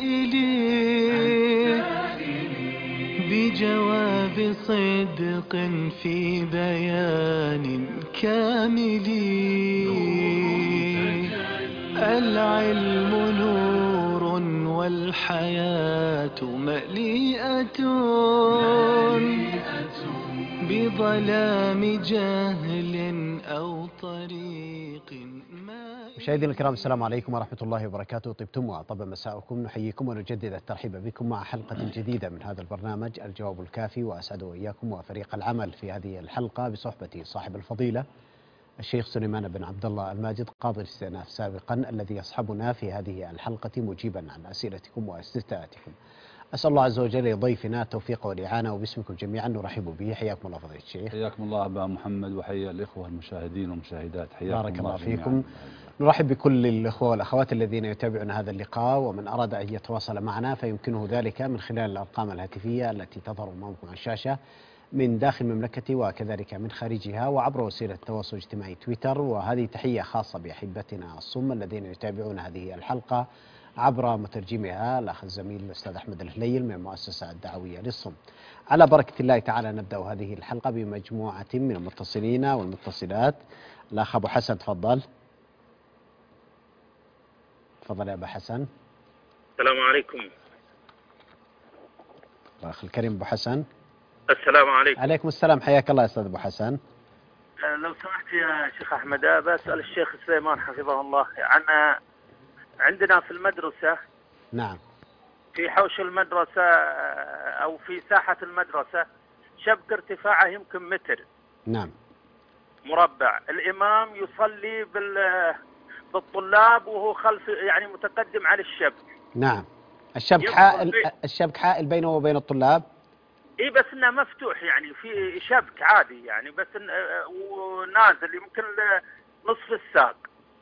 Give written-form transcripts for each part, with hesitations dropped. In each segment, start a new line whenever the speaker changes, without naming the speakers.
بجواب صدق في بيان كامل. العلم نور والحياة مليئة بظلام جهل أو طريق ما.
مشاهدينا الكرام، السلام عليكم ورحمة الله وبركاته. طبتم وطاب مساءكم. نحييكم ونجدد الترحيب بكم مع حلقة جديدة من هذا البرنامج الجواب الكافي، وأسعد وإياكم وفريق العمل في هذه الحلقة بصحبة صاحب الفضيلة الشيخ سليمان بن عبد الله الماجد، قاضي الاستئناف سابقا، الذي يصحبنا في هذه الحلقة مجيبا عن أسئلتكم واستفتاءاتكم. أسأل الله عز وجل لضيفنا التوفيق والإعانة، وباسمكم جميعا نرحب به. حياكم الله فضيلة الشيخ.
حياكم الله أبا محمد، وحيا الإخوة المشاهدين والمشاهدات. حياكم
بارك الله
جميعاً.
فيكم. نرحب بكل الأخوة والأخوات الذين يتابعون هذا اللقاء، ومن أراد أن يتواصل معنا فيمكنه ذلك من خلال الأرقام الهاتفية التي تظهر أمامكم على الشاشة من داخل المملكة وكذلك من خارجها، وعبر وسيلة التواصل الاجتماعي تويتر. وهذه تحية خاصة بأحبتنا الصم الذين يتابعون هذه الحلقة عبر مترجمها الأخ الزميل الأستاذ أحمد الهليل من المؤسسة الدعوية للصم. على بركة الله تعالى نبدأ هذه الحلقة بمجموعة من المتصلين والمتصلات. الأخ أبو حسن تفضل. تفضل يا أبو حسن.
السلام عليكم.
الأخ الكريم أبو حسن.
السلام عليكم.
عليكم السلام، حياك الله يا أستاذ أبو حسن.
لو سمحت يا شيخ أحمد، بسأل الشيخ سليمان حفظه الله عن عندنا في المدرسة.
نعم.
في حوش المدرسة أو في ساحة المدرسة شبك ارتفاعه يمكن متر.
نعم.
مربع. الإمام يصلي بالطلاب وهو خلف، يعني متقدم على الشبك.
نعم. الشبك حائل بينه وبين الطلاب.
اي بس انه مفتوح، يعني في شبك عادي، يعني بس ونازل يمكن نصف الساق.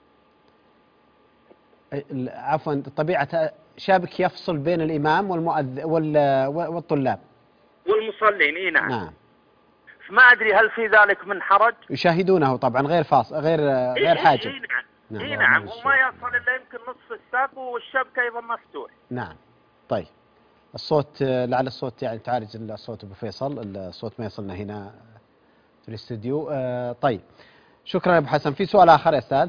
عفوا، طبيعة شابك يفصل بين الإمام والطلاب
والمصلين. اي نعم.
نعم.
ما ادري هل في ذلك من حرج؟
يشاهدونه طبعا غير فاصل، غير حاجب.
اي نعم.
نعم.
اي نعم. وما يصل الا يمكن نصف الساق والشبك ايضا مفتوح.
نعم. طيب، الصوت لعل الصوت يعني تعالج الصوت ابو فيصل، الصوت ما يصلنا هنا في الاستوديو. طيب، شكرا يا ابو حسن. في سؤال اخر يا استاذ؟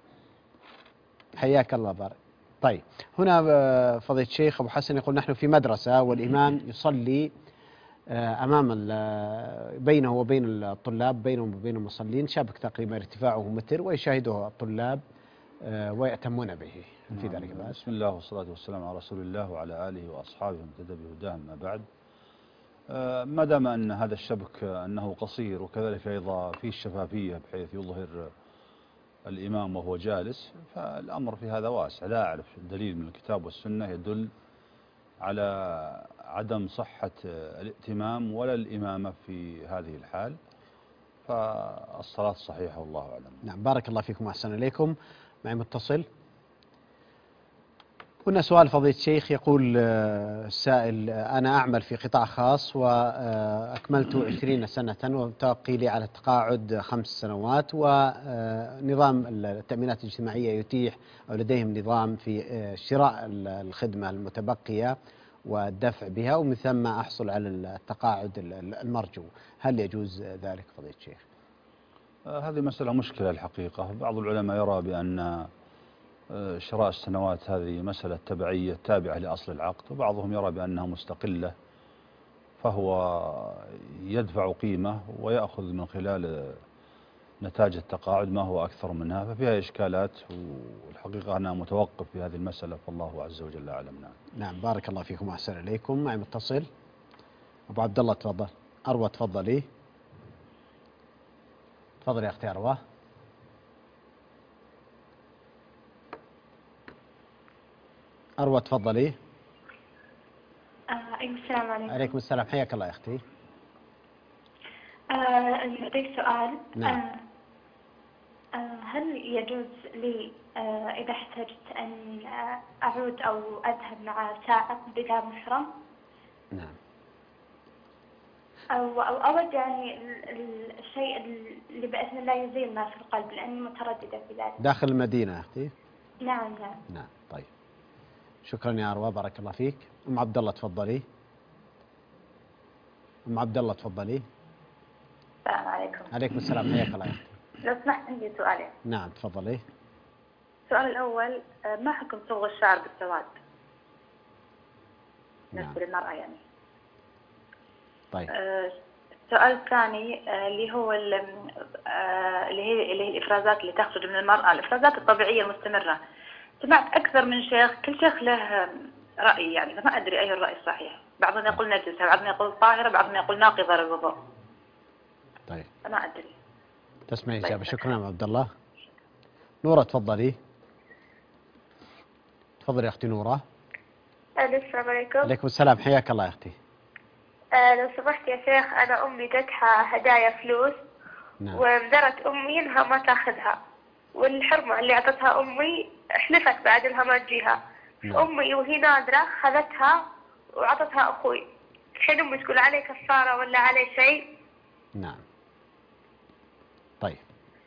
حياك الله بارك. طيب، هنا فضيلة الشيخ ابو حسن يقول: نحن في مدرسة والامام يصلي امام بينه وبين الطلاب، بينه وبين المصلين شبك تقريبا ارتفاعه متر، ويشاهده الطلاب ويأتمون به. في ذلك بأس؟
بسم الله والصلاة والسلام على رسول الله وعلى آله وأصحابه ومن اهتدى بهداه. ما بعد، ما دام أن هذا الشبك أنه قصير وكذلك أيضا فيه الشفافية بحيث يظهر الإمام وهو جالس، فالأمر في هذا واسع. لا أعرف الدليل من الكتاب والسنة يدل على عدم صحة الائتمام ولا الإمامة في هذه الحال، فالصلاة صحيحة والله أعلم.
نعم، بارك الله فيكم وأحسن إليكم. معي متصل. هنا سؤال فضيلة الشيخ، يقول السائل: أنا أعمل في قطاع خاص وأكملت 20 سنة وتبقي لي على التقاعد 5 سنوات، ونظام التأمينات الاجتماعية يتيح أو لديهم نظام في شراء الخدمة المتبقية والدفع بها، ومن ثم أحصل على التقاعد المرجو. هل يجوز ذلك فضيلة الشيخ؟
هذه مسألة مشكلة الحقيقة. بعض العلماء يرى بأن شراء السنوات هذه مسألة تبعية تابعة لأصل العقد، وبعضهم يرى بأنها مستقلة، فهو يدفع قيمة ويأخذ من خلال نتاج التقاعد ما هو أكثر منها، ففيها إشكالات، والحقيقة أنا متوقف في هذه المسألة، فالله عز وجل أعلم.
نعم، بارك الله فيكم وأحسن إليكم. معي متصل. أبو عبد الله تفضل. أروى تفضلي. تفضل يا أختي أروى. أروى تفضلي.
السلام عليكم.
عليكم السلام، حياك الله يا أختي.
لدي سؤال.
نعم.
هل يجوز لي إذا احتجت أن أعود أو أذهب مع ساعة بلا محرم؟
نعم.
أو أود يعني الشيء اللي بإذن الله يزيل ما في القلب، لأني مترددة في ذلك.
داخل المدينة يا أختي؟
نعم.
نعم. طيب، شكرا يا أروى، بارك الله فيك. أم عبد الله تفضلي. أم عبد الله تفضلي.
السلام عليكم.
عليكم السلام، حياك الله يا أختي.
لو سمحت عندي سؤالين.
نعم تفضلي.
السؤال الأول، ما حكم صبغ الشعر بالسواد
نعم.
بالنسبة للمرأة يعني؟
طيب.
السؤال الثاني اللي هو اللي هي الإفرازات اللي تخرج من المرأة، الإفرازات الطبيعية المستمرة. سمعت أكثر من شيخ، كل شيخ له رأي يعني، فما أدري أي الرأي الصحيح. بعضهم يقول نجسة، بعضهم يقول طاهرة، بعضهم يقول ناقضة للوضوء.
طيب.
فما أدري.
تسمعي إجابة. شكرا يا عبد الله. نورة تفضلي. تفضلي يا أختي نورة.
السلام عليكم.
عليكم السلام، حياك الله يا أختي.
لو سمحت يا شيخ، أنا أمي جتها هدايا فلوس.
نعم.
ومدرت أمي إنها ما تاخذها، والحرمة اللي أعطتها أمي حلفت بعد إنها ما تجيها.
نعم.
أمي وهي نادرة خذتها وأعطتها أخوي. الحين أمي تقول عليه كفارة ولا عليه شيء؟
نعم. طيب.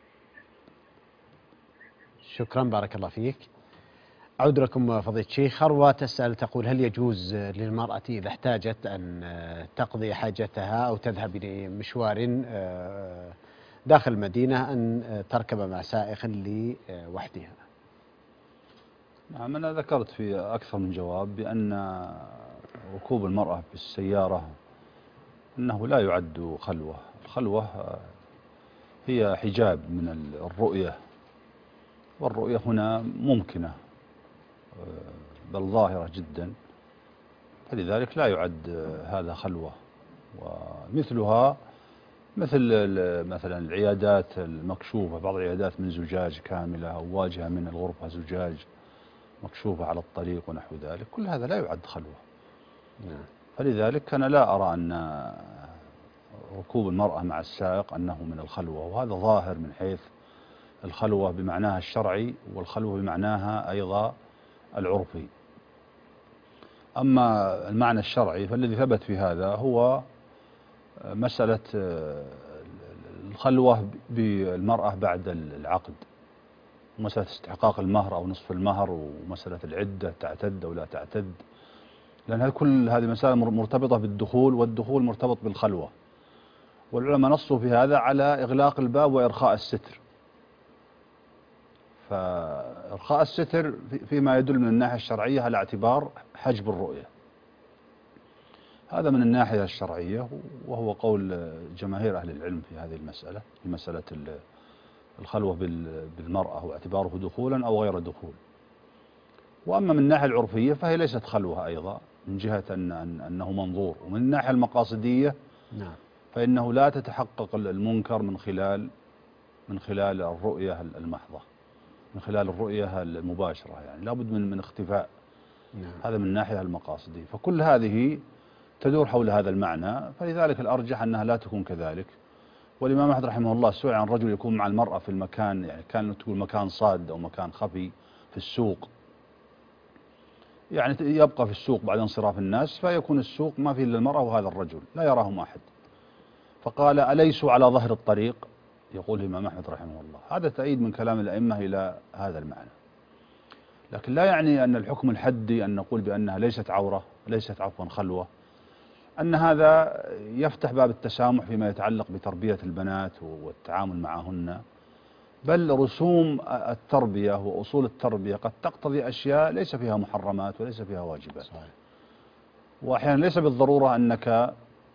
شكرا، بارك الله فيك. أعود لكم فضيلة الشيخ. أروى تسأل تقول: هل يجوز للمرأة إذا احتاجت أن تقضي حاجتها أو تذهب لمشوار داخل المدينة أن تركب مع سائق لوحدها؟
نعم، أنا ذكرت في أكثر من جواب بأن ركوب المرأة بالسيارة أنه لا يعد خلوة. الخلوة هي حجاب من الرؤية، والرؤية هنا ممكنة بل ظاهرة جدا، فلذلك لا يعد هذا خلوة. ومثلها مثلا العيادات المكشوفة، بعض العيادات من زجاج كاملة أو واجهة من الغرفة زجاج مكشوفة على الطريق ونحو ذلك، كل هذا لا يعد خلوة. فلذلك أنا لا أرى أن ركوب المرأة مع السائق أنه من الخلوة، وهذا ظاهر من حيث الخلوة بمعناها الشرعي والخلوة بمعناها أيضا العرفي. أما المعنى الشرعي فالذي ثبت في هذا هو مسألة الخلوة بالمرأة بعد العقد، ومسألة استحقاق المهر أو نصف المهر، ومسألة العدة تعتد أو لا تعتد، لأن كل هذه مسائل مرتبطة بالدخول، والدخول مرتبط بالخلوة. والعلماء نصوا في هذا على إغلاق الباب وإرخاء الستر. فإرخاء الستر فيما يدل من الناحية الشرعية على اعتبار حجب الرؤية، هذا من الناحية الشرعية، وهو قول جماهير أهل العلم في هذه المسألة، في مسألة الخلوة بالمرأة واعتباره دخولا أو غير دخول. وأما من الناحية العرفية فهي ليست خلوة أيضا، من جهة أنه منظور. ومن الناحية المقاصدية
نعم،
فإنه لا تتحقق المنكر من خلال الرؤية المحضة، من خلال الرؤية المباشرة، يعني لابد من اختفاء.
نعم.
هذا من الناحية المقاصدية. فكل هذه تدور حول هذا المعنى، فلذلك الأرجح أنها لا تكون كذلك. والإمام أحمد رحمه الله سئل عن رجل يكون مع المرأة في المكان، يعني كان تقول مكان صاد أو مكان خفي في السوق، يعني يبقى في السوق بعد انصراف الناس، فيكون السوق ما فيه إلا المرأة وهذا الرجل لا يراهم أحد، فقال: أليسوا على ظهر الطريق؟ يقول الإمام أحمد رحمه الله. هذا تأييد من كلام الأئمة إلى هذا المعنى، لكن لا يعني أن الحكم الحدي أن نقول بأنها ليست عورة، ليست عفوا خلوة، أن هذا يفتح باب التسامح فيما يتعلق بتربية البنات والتعامل معهن، بل رسوم التربية وأصول التربية قد تقتضي أشياء ليس فيها محرمات وليس فيها واجبات. صحيح. وأحيانا ليس بالضرورة أنك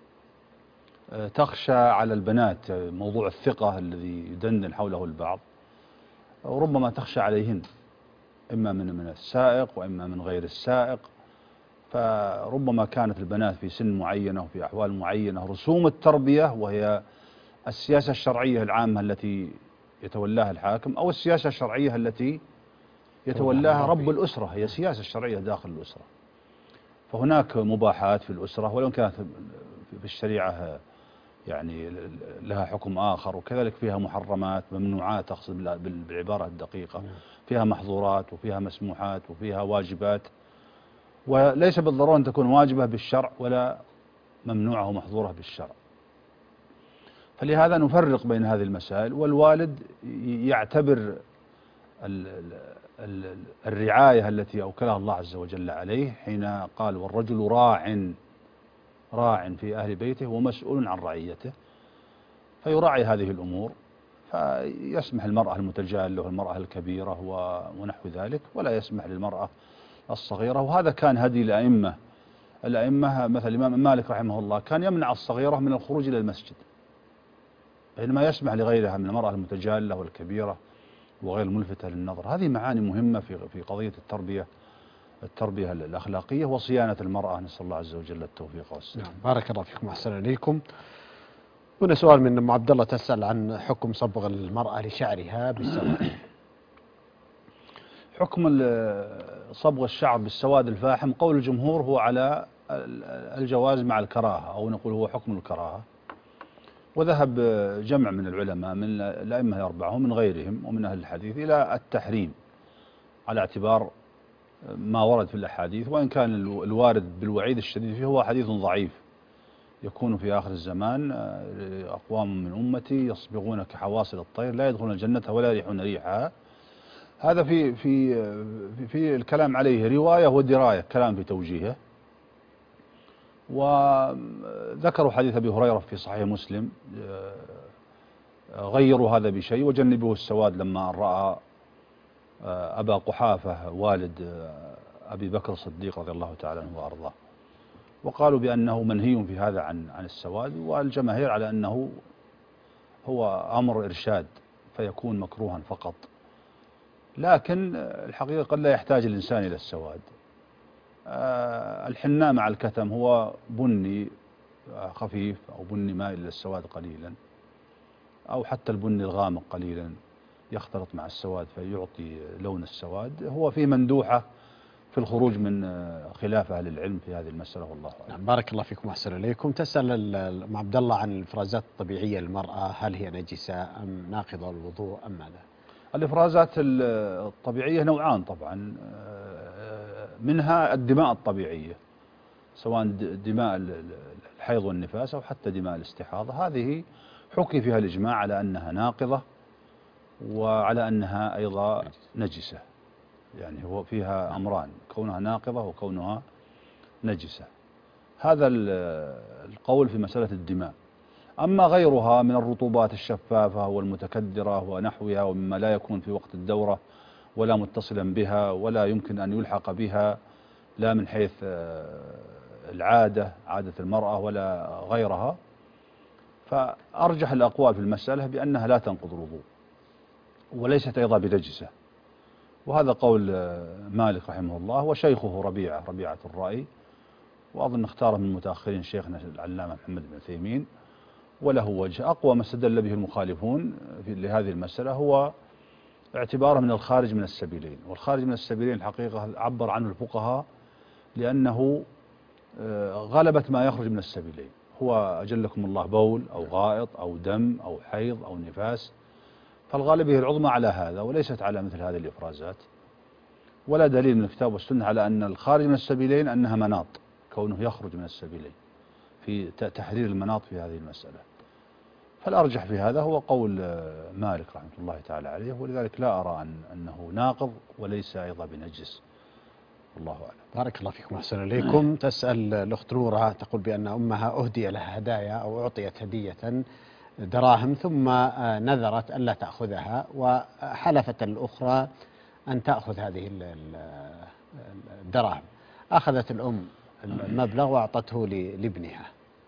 تخشى على البنات، موضوع الثقة الذي يدندن حوله البعض، وربما تخشى عليهن إما من السائق وإما من غير السائق، فربما كانت البنات في سن معينة وفي أحوال معينة رسوم التربية، وهي السياسة الشرعية العامة التي يتولاها الحاكم، أو السياسة الشرعية التي يتولاها رب الأسرة، هي سياسة الشرعية داخل الأسرة. فهناك مباحات في الأسرة ولو كانت في الشريعة يعني لها حكم آخر، وكذلك فيها محرمات، ممنوعات أقصد بالعبارة الدقيقة، فيها محظورات وفيها مسموحات وفيها واجبات، وليس بالضرورة أن تكون واجبة بالشرع ولا ممنوعة ومحظورة بالشرع. فلهذا نفرق بين هذه المسائل، والوالد يعتبر الرعاية التي أوكلها الله عز وجل عليه حين قال والرجل راع في أهل بيته ومسؤول عن رعيته، فيراعي هذه الأمور، فيسمح المرأة المتجالة والمرأة الكبيرة ونحو ذلك، ولا يسمح للمرأة الصغيرة. وهذا كان هدي الأئمة مثل الإمام مالك رحمه الله كان يمنع الصغيرة من الخروج إلى المسجد، بينما يسمح لغيرها من المرأة المتجالة والكبيرة وغير الملفتة للنظر. هذه معاني مهمة في قضية التربية الأخلاقية وصيانة المرأة، نسأل الله عز وجل التوفيق والسلام.
نعم، بارك الله فيكم وأحسن إليكم. هنا سؤال من أم عبد الله تسأل عن حكم صبغ المرأة لشعرها بالسواد.
حكم صبغ الشعر بالسواد الفاحم قول الجمهور هو على الجواز مع الكراهة، أو نقول هو حكم الكراهة. وذهب جمع من العلماء من الأئمة الأربعة ومن غيرهم ومن أهل الحديث إلى التحريم على اعتبار ما ورد في الأحاديث، وإن كان الوارد بالوعيد الشديد فيه هو حديث ضعيف يكون في آخر الزمان أقوام من أمتي يصبغون كحواصل الطير لا يدخلون الجنة ولا يريحون ريحها. هذا في الكلام عليه رواية ودراية، كلام في توجيهه. وذكروا حديث أبي هريرة في صحيح مسلم غيروا هذا بشيء وجنبوه السواد لما رأى أبا قحافة والد أبي بكر الصديق رضي الله تعالى عنه وأرضاه، وقالوا بأنه منهي في هذا عن السواد، والجماهير على أنه هو أمر إرشاد فيكون مكروها فقط. لكن الحقيقة قد لا يحتاج الإنسان إلى السواد. الحناء مع الكتم هو بني خفيف أو بني مائل إلى السواد قليلا، أو حتى البني الغامق قليلا يختلط مع السواد فيعطي لون السواد. هو فيه مندوحة في الخروج من خلاف أهل العلم في هذه المسألة، والله أعلم.
نعم، بارك الله فيكم وأحسن إليكم. تسأل أم عبد الله عن الإفرازات الطبيعية للمرأة، هل هي نجسة أم ناقضة الوضوء أم ماذا؟
الإفرازات الطبيعية نوعان طبعا، منها الدماء الطبيعية سواء دماء الحيض والنفاس أو حتى دماء الاستحاضة، هذه حكي فيها الإجماع على أنها ناقضة وعلى أنها أيضا نجسة. يعني هو فيها أمران، كونها ناقضة وكونها نجسة. هذا القول في مسألة الدماء. أما غيرها من الرطوبات الشفافة والمتكدرة ونحوها ومما لا يكون في وقت الدورة ولا متصلا بها ولا يمكن أن يلحق بها لا من حيث عادة المرأة ولا غيرها، فأرجح الأقوال في المسألة بأنها لا تنقض الوضوء وليست أيضا بنجسة. وهذا قول مالك رحمه الله وشيخه ربيعة الرأي، وأظن اختاره من متأخرين شيخنا العلامة محمد بن عثيمين، وله وجه. أقوى ما استدل به المخالفون لهذه المسألة هو اعتباره من الخارج من السبيلين، والخارج من السبيلين الحقيقة عبر عنه الفقهاء لأنه غلبة ما يخرج من السبيلين، هو أجلكم الله بول أو غائط أو دم أو حيض أو نفاس، فالغالبية العظمى على هذا وليست على مثل هذه الإفرازات. ولا دليل من الكتاب والسنة على أن الخارج من السبيلين أنها مناط، كونه يخرج من السبيلين في تحرير المناط في هذه المسألة. فالأرجح في هذا هو قول مالك رحمة الله تعالى عليه، ولذلك لا أرى أنه ناقض وليس أيضا بنجس، والله أعلم.
بارك الله فيكم وأحسن إليكم. تسأل الأخت نورة تقول بأن أمها أهدي لها هدايا أو أعطيت هدية دراهم ثم نذرت ألا تأخذها، وحلفت الأخرى أن تأخذ هذه الدراهم. أخذت الأم المبلغ وأعطته لابنها،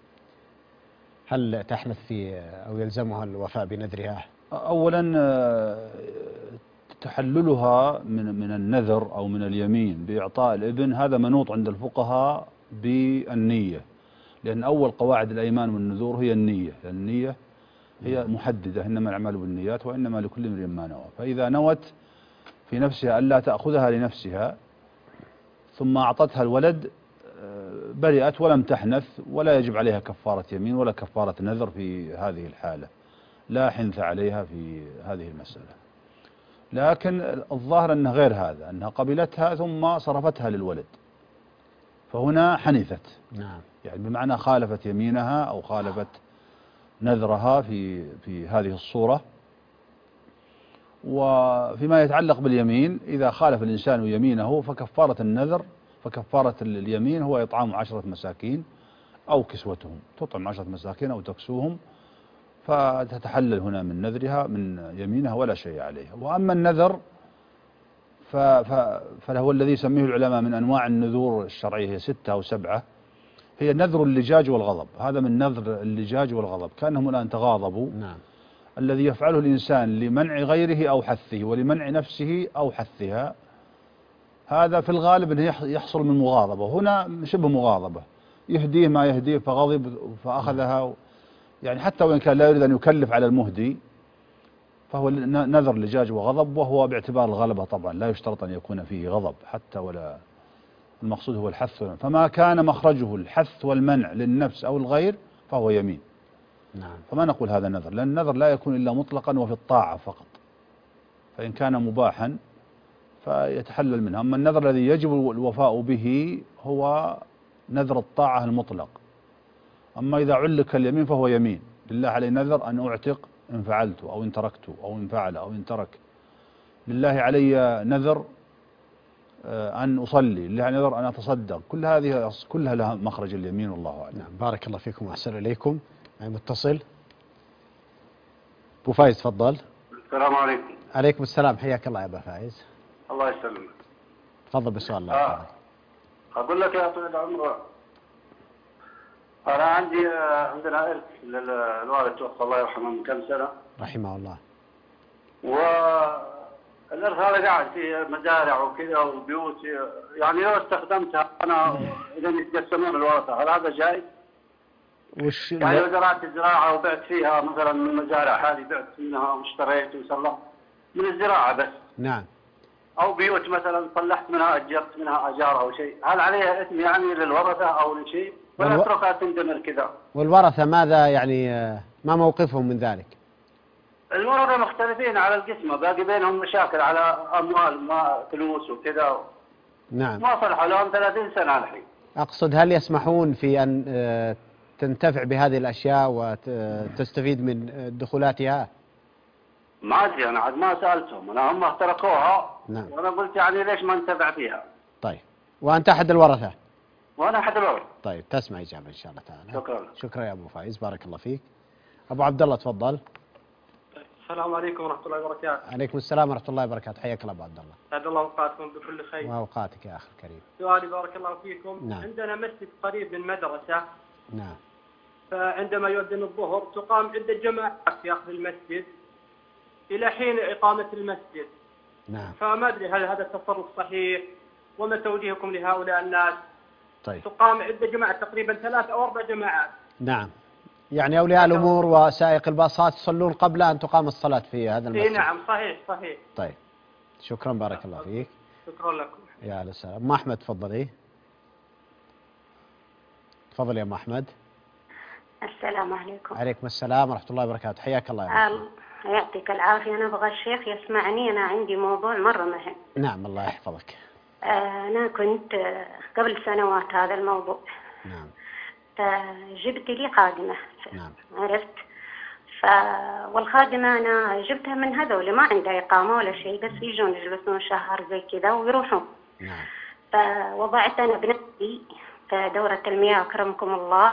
هل تحنث في أو يلزمها الوفاء بنذرها؟
أولا تحللها من النذر أو من اليمين بإعطاء الابن هذا منوط عند الفقهاء بالنية، لأن أول قواعد الأيمان والنذور هي النية، لأن النية هي محددة، إنما الأعمال بالنيات وإنما لكل امرئ ما نوى. فإذا نوت في نفسها ألا تأخذها لنفسها ثم أعطتها الولد برئت ولم تحنث، ولا يجب عليها كفارة يمين ولا كفارة نذر في هذه الحالة، لا حنث عليها في هذه المسألة. لكن الظاهر أنها غير هذا، أنها قبلتها ثم صرفتها للولد، فهنا حنثت.
نعم.
يعني بمعنى خالفت يمينها أو خالفت نذرها في هذه الصورة. وفيما يتعلق باليمين إذا خالف الإنسان يمينه فكفارة النذر فكفارة اليمين هو إطعام 10 مساكين أو كسوتهم، تطعم 10 مساكين أو تكسوهم، فتتحلل هنا من نذرها من يمينها ولا شيء عليها. وأما النذر فهو الذي يسميه العلماء من أنواع النذور الشرعية، هي 6 أو 7، هي نذر اللجاج والغضب. هذا من نذر اللجاج والغضب، كأنهم الآن تغاضبوا.
نعم. الذي
يفعله الإنسان لمنع غيره أو حثه ولمنع نفسه أو حثها، هذا في الغالب أنه يحصل من مغاضبة، هنا شبه مغاضبة، يهديه ما يهديه فغضب فأخذها، يعني حتى وإن كان لا يريد أن يكلف على المهدي فهو نذر لجاج وغضب، وهو باعتبار الغلبة طبعا لا يشترط أن يكون فيه غضب حتى، ولا المقصود هو الحث، فما كان مخرجه الحث والمنع للنفس أو الغير فهو يمين.
نعم.
فما نقول هذا نذر، لأن النذر لا يكون إلا مطلقا وفي الطاعة فقط، فإن كان مباحا فيتحلل منها. أما النذر الذي يجب الوفاء به هو نذر الطاعة المطلق. أما إذا علق اليمين فهو يمين، لله علي نذر أن أعتق إن فعلت أو إن تركت أو إن فعل أو إن ترك، لله علي نذر أن أصلي، لله علي نذر أن أتصدق، كل هذه كلها لها مخرج اليمين والله أعلم.
نعم. بارك الله فيكم وأحسن إليكم. متصل أبو فايز تفضل.
السلام عليكم.
عليكم السلام، حياك الله يا أبا فايز.
الله يسلمك.
تفضل بالسؤال. الله
أقول لك يا طويل العمر، أنا عندنا إرث للوالد توفى الله يرحمه من كم سنة
رحمه الله،
والإرث هذا قاعد في مزارع وكذا وبيوت، يعني لو استخدمتها أنا إذا يتقسمون الورثة، هل هذا جائز؟ يعني لو زرعت الزراعة وبعت فيها مثلا من المزارع هذه، بعت منها واشتريت وسلمت من الزراعة بس.
نعم.
أو بيوت مثلا صلحت منها، أجرت منها أجار أو شيء، هل عليها إثم يعني للورثة أو لشيء، ولا أتركها تندمر كذا؟
والورثة ماذا يعني ما موقفهم من ذلك؟
الورثة مختلفين على القسمة، باقي بينهم مشاكل على أموال ما فلوس وكذا.
نعم.
ما صلحوا لهم 30 سنة الحين.
أقصد هل يسمحون في أن تنتفع بهذه الأشياء وتستفيد من دخولاتها؟
ما أدري، أنا عاد ما سألتهم، هم تركوها.
نعم.
وأنا قلت يعني ليش ما ننتفع فيها.
طيب، وأنت أحد الورثة؟
وأنا أحد الورثة.
طيب، تسمع إجابة إن شاء الله تعالى.
شكرا.
شكرا يا أبو فايز، بارك الله فيك. أبو عبد الله تفضل.
السلام عليكم ورحمة الله وبركاته.
عليكم السلام ورحمة الله وبركاته، حياك الله أبو عبد الله.
سعد الله أوقاتكم بكل خير.
وأوقاتك يا أخي الكريم.
سؤالي بارك الله فيكم.
نعم.
عندنا مسجد قريب من مدرسة.
نعم.
فعندما يؤذن الظهر تقام عدة جماعات في أخذ المسجد إلى حين إقامة المسجد.
نعم.
فما أدري هل هذا التصرف صحيح، وما توجيهكم لهؤلاء الناس؟
طيب.
تقام عدة جماعات، تقريبا 3 أو 4 جماعات.
نعم. يعني أولياء الأمور وسائق الباصات يصلون قبل أن تقام الصلاة في هذا المسجد.
نعم، صحيح صحيح.
طيب، شكرا بارك الله فيك.
شكرا لكم.
يا أهلا وسهلا. أم أحمد تفضلي. تفضل يا أم أحمد.
السلام عليكم.
عليكم السلام ورحمة الله وبركاته، حياك الله يا أم.
يعطيك العافية. أنا أبغى الشيخ يسمعني، أنا عندي موضوع مرة مهم.
نعم، الله يحفظك.
أنا كنت قبل سنوات هذا الموضوع.
نعم.
فجبت لي خادمة.
نعم.
عرفت. والخادمة أنا جبتها من هذول ما عندها إقامة ولا شيء، بس يجون يجلسون شهر زي كذا ويروحون.
نعم.
فوضعت أنا بنفسي في دورة المياه أكرمكم الله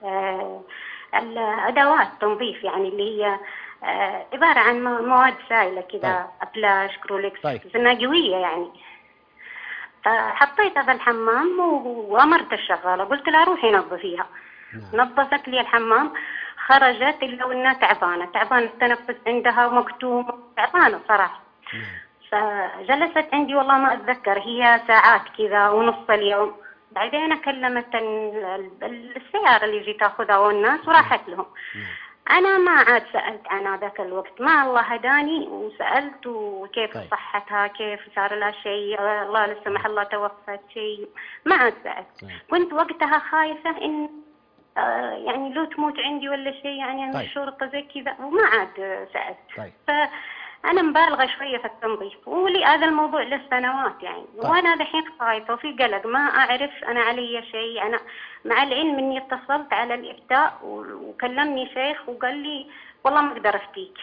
الأدوات تنظيف، يعني اللي هي عبارة عن مواد سائلة كذا. طيب. أبلاش كرولكس.
طيب.
قوية يعني. فحطيتها في الحمام وأمرت الشغالة، قلت لها روحي نظفيها. نعم. نظفت لي الحمام، خرجت إلا وإنها تعبانة التنفس عندها مكتوم، تعبانة صراحة.
نعم.
فجلست عندي والله ما أتذكر، هي ساعات كذا ونص اليوم. بعدين كلمت السيارة اللي جيت أخذها والناس وراحت لهم. أنا ما عاد سألت عن هذاك الوقت، ما الله هداني وسألت وكيف
طيب.
صحتها، كيف صار لها شيء، الله لا سمح الله توفت شيء، ما عاد سألت. كنت وقتها خايفة إن يعني لو تموت عندي ولا شيء، يعني أنا الشرطة زي كذا، وما عاد سألت.
طيب.
فأنا مبالغة شوية في التنظيف، ولي هذا الموضوع له سنوات يعني. طيب. وأنا دحين خايفة وفي قلق، ما أعرف أنا علي شيء. أنا مع العلم إني اتصلت على الإفتاء وكلمني شيخ وقال لي والله ما أقدر أفتيك.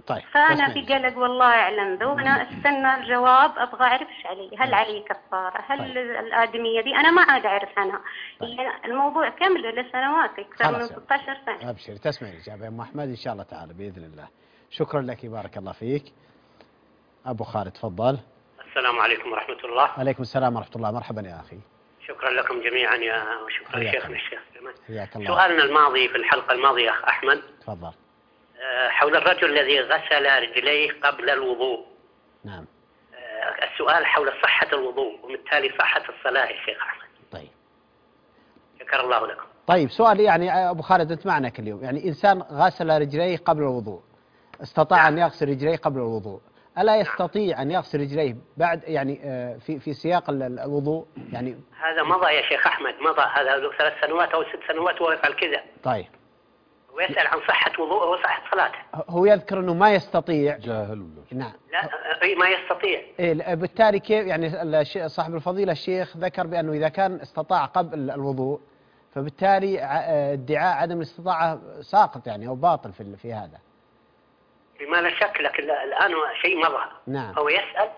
طيب.
فأنا في قلق والله أعلم ذو، وأنا أستنى الجواب، أبغى أعرف إيش علي، هل علي كفارة، هل
طيب.
الآدمية دي أنا ما عاد أعرف عنها. طيب. الموضوع كامل له سنوات، أكثر من 16 سنة.
أبشر تسمع الإجابة يا أم أحمد إن شاء الله تعالى بإذن الله. شكرا لك، بارك الله فيك. أبو خالد تفضل.
السلام عليكم ورحمة الله.
عليكم السلام ورحمة الله، مرحبا يا أخي.
شكرا لكم جميعا وشكرا شيخنا الشيخ سليمان.
حياك الله.
سؤالنا الماضي في الحلقة الماضية أخ أحمد.
تفضل.
حول الرجل الذي غسل رجليه قبل الوضوء.
نعم.
السؤال حول صحة الوضوء وبالتالي صحة الصلاة يا شيخ أحمد.
طيب.
شكر الله لكم.
طيب سؤال يعني أبو خالد أنت معنا كل يوم، يعني إنسان غسل رجليه قبل الوضوء، استطاع أن يغسل رجليه قبل الوضوء، ألا يستطيع أن يغسل رجليه بعد يعني في سياق الوضوء يعني؟
هذا مضى يا شيخ أحمد، مضى هذا له 3 سنوات أو 6 سنوات وهو يفعل كذا.
طيب.
ويسأل عن صحة وضوءه وصحة صلاته.
هو يذكر أنه ما يستطيع.
جاهل ولا؟
نعم.
لا ما يستطيع.
بالتالي كيف يعني صاحب الفضيلة الشيخ ذكر بأنه إذا كان استطاع قبل الوضوء فبالتالي ادعاء عدم الاستطاعة ساقط يعني أو باطل في هذا.
بما لا شك، لكن الآن شيء مضى.
نعم.
هو يسأل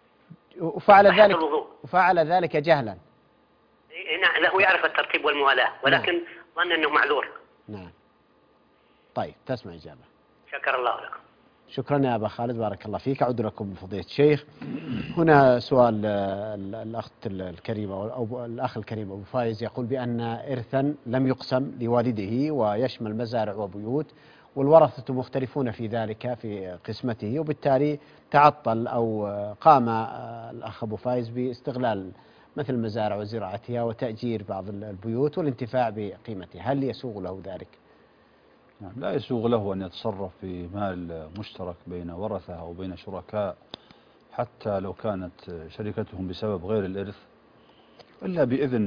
وفعل ذلك جهلا.
نعم، هو يعرف الترتيب والموالاة ولكن ظن أنه معذور.
نعم. طيب تسمع إجابة.
شكر الله لكم.
شكرا يا أبا خالد، بارك الله فيك. أعود لكم بفضيلة الشيخ. هنا سؤال الأخت الكريمة أو الأخ الكريم أبو فايز يقول بأن إرثا لم يقسم لوالده ويشمل مزارع وبيوت، والورثة مختلفون في ذلك في قسمته، وبالتالي تعطل أو قام الأخ أبو فايز باستغلال مثل المزارع وزراعتها وتأجير بعض البيوت والانتفاع بقيمتها، هل يسوغ له ذلك؟
لا يسوغ له أن يتصرف في مال مشترك بين ورثة أو بين شركاء حتى لو كانت شركتهم بسبب غير الإرث إلا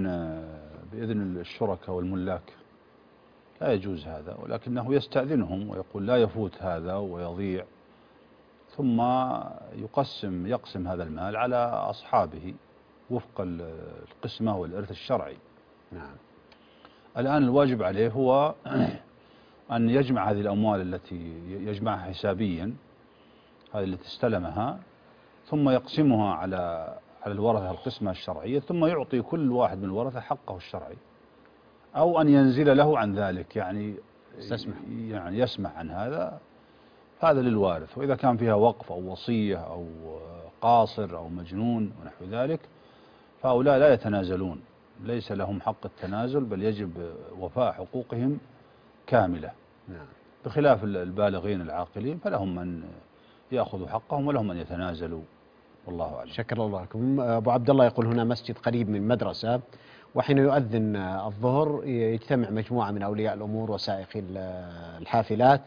بإذن الشركاء والملاك. لا يجوز هذا، ولكنه يستأذنهم ويقول لا يفوت هذا ويضيع، ثم يقسم هذا المال على أصحابه وفق القسمة والإرث الشرعي.
نعم.
الآن الواجب عليه هو أن يجمع هذه الأموال التي يجمعها حسابيا، هذه التي استلمها، ثم يقسمها على الورثة القسمة الشرعية، ثم يعطي كل واحد من الورثة حقه الشرعي، أو أن ينزل له عن ذلك يعني يسمح عن هذا للوارث. وإذا كان فيها وقف أو وصية أو قاصر أو مجنون ونحو ذلك فهؤلاء لا يتنازلون، ليس لهم حق التنازل، بل يجب وفاء حقوقهم كاملة.
نعم.
بخلاف البالغين العاقلين فلهم من يأخذوا حقهم ولهم من يتنازلوا، والله أعلم.
شكر الله لكم. أبو عبد الله يقول هنا مسجد قريب من مدرسة، وحين يؤذن الظهر يجتمع مجموعة من أولياء الأمور وسائقي الحافلات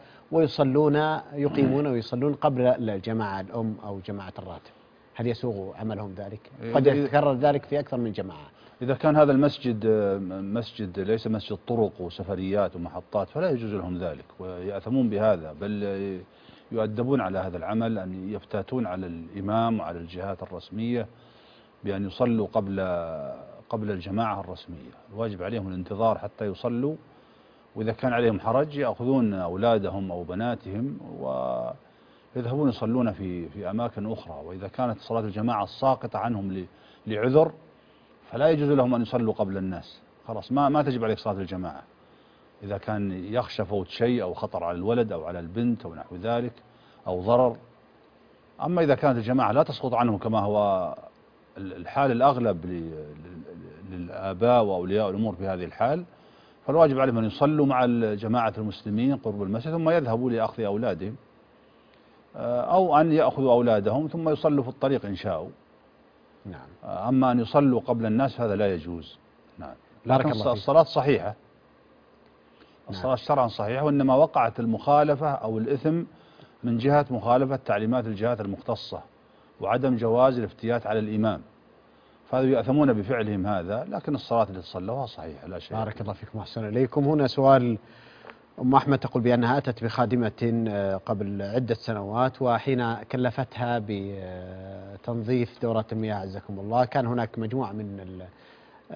يقيمون ويصلون قبل الجماعة الأم أو جماعة الراتب، هل يسوغ عملهم ذلك؟ قد يتكرر ذلك في أكثر من جماعة.
إذا كان هذا المسجد ليس مسجد طرق وسفريات ومحطات فلا يجوز لهم ذلك، ويأثمون بهذا، بل يؤدبون على هذا العمل، أن يفتاتون على الإمام وعلى الجهات الرسمية بأن يصلوا قبل الجماعة الرسمية. الواجب عليهم الانتظار حتى يصلوا، وإذا كان عليهم حرج يأخذون أولادهم أو بناتهم ويذهبون يصلون في أماكن أخرى. وإذا كانت صلاة الجماعة الساقطة عنهم لعذر فلا يجوز لهم أن يصلوا قبل الناس، خلاص ما تجب عليك صلاة الجماعة إذا كان يخشى فوت شيء أو خطر على الولد أو على البنت أو نحو ذلك أو ضرر. أما إذا كانت الجماعة لا تسقط عنهم كما هو الحال الأغلب للآباء وأولياء الأمور في هذه الحال، فالواجب عليهم أن يصلوا مع جماعة المسلمين قرب المسجد ثم يذهبوا لأخذ أولادهم، أو أن يأخذوا أولادهم ثم يصلوا في الطريق إن شاءوا.
نعم.
أما أن يصلوا قبل الناس هذا لا يجوز. نعم.
لكن
الصلاة صحيحة، الصلاة شرعا صحيحة، وإنما وقعت المخالفة أو الإثم من جهة مخالفة تعليمات الجهات المختصة وعدم جواز الافتيات على الإمام، فهذا يأثمون بفعلهم هذا، لكن الصلاة اللي تصلوها صحيحة لا شيء.
بارك الله فيكم وأحسن إليكم. هنا سؤال أم أحمد تقول بأنها أتت بخادمة قبل عدة سنوات، وحين كلفتها بتنظيف دورة المياه عزكم الله كان هناك مجموعة من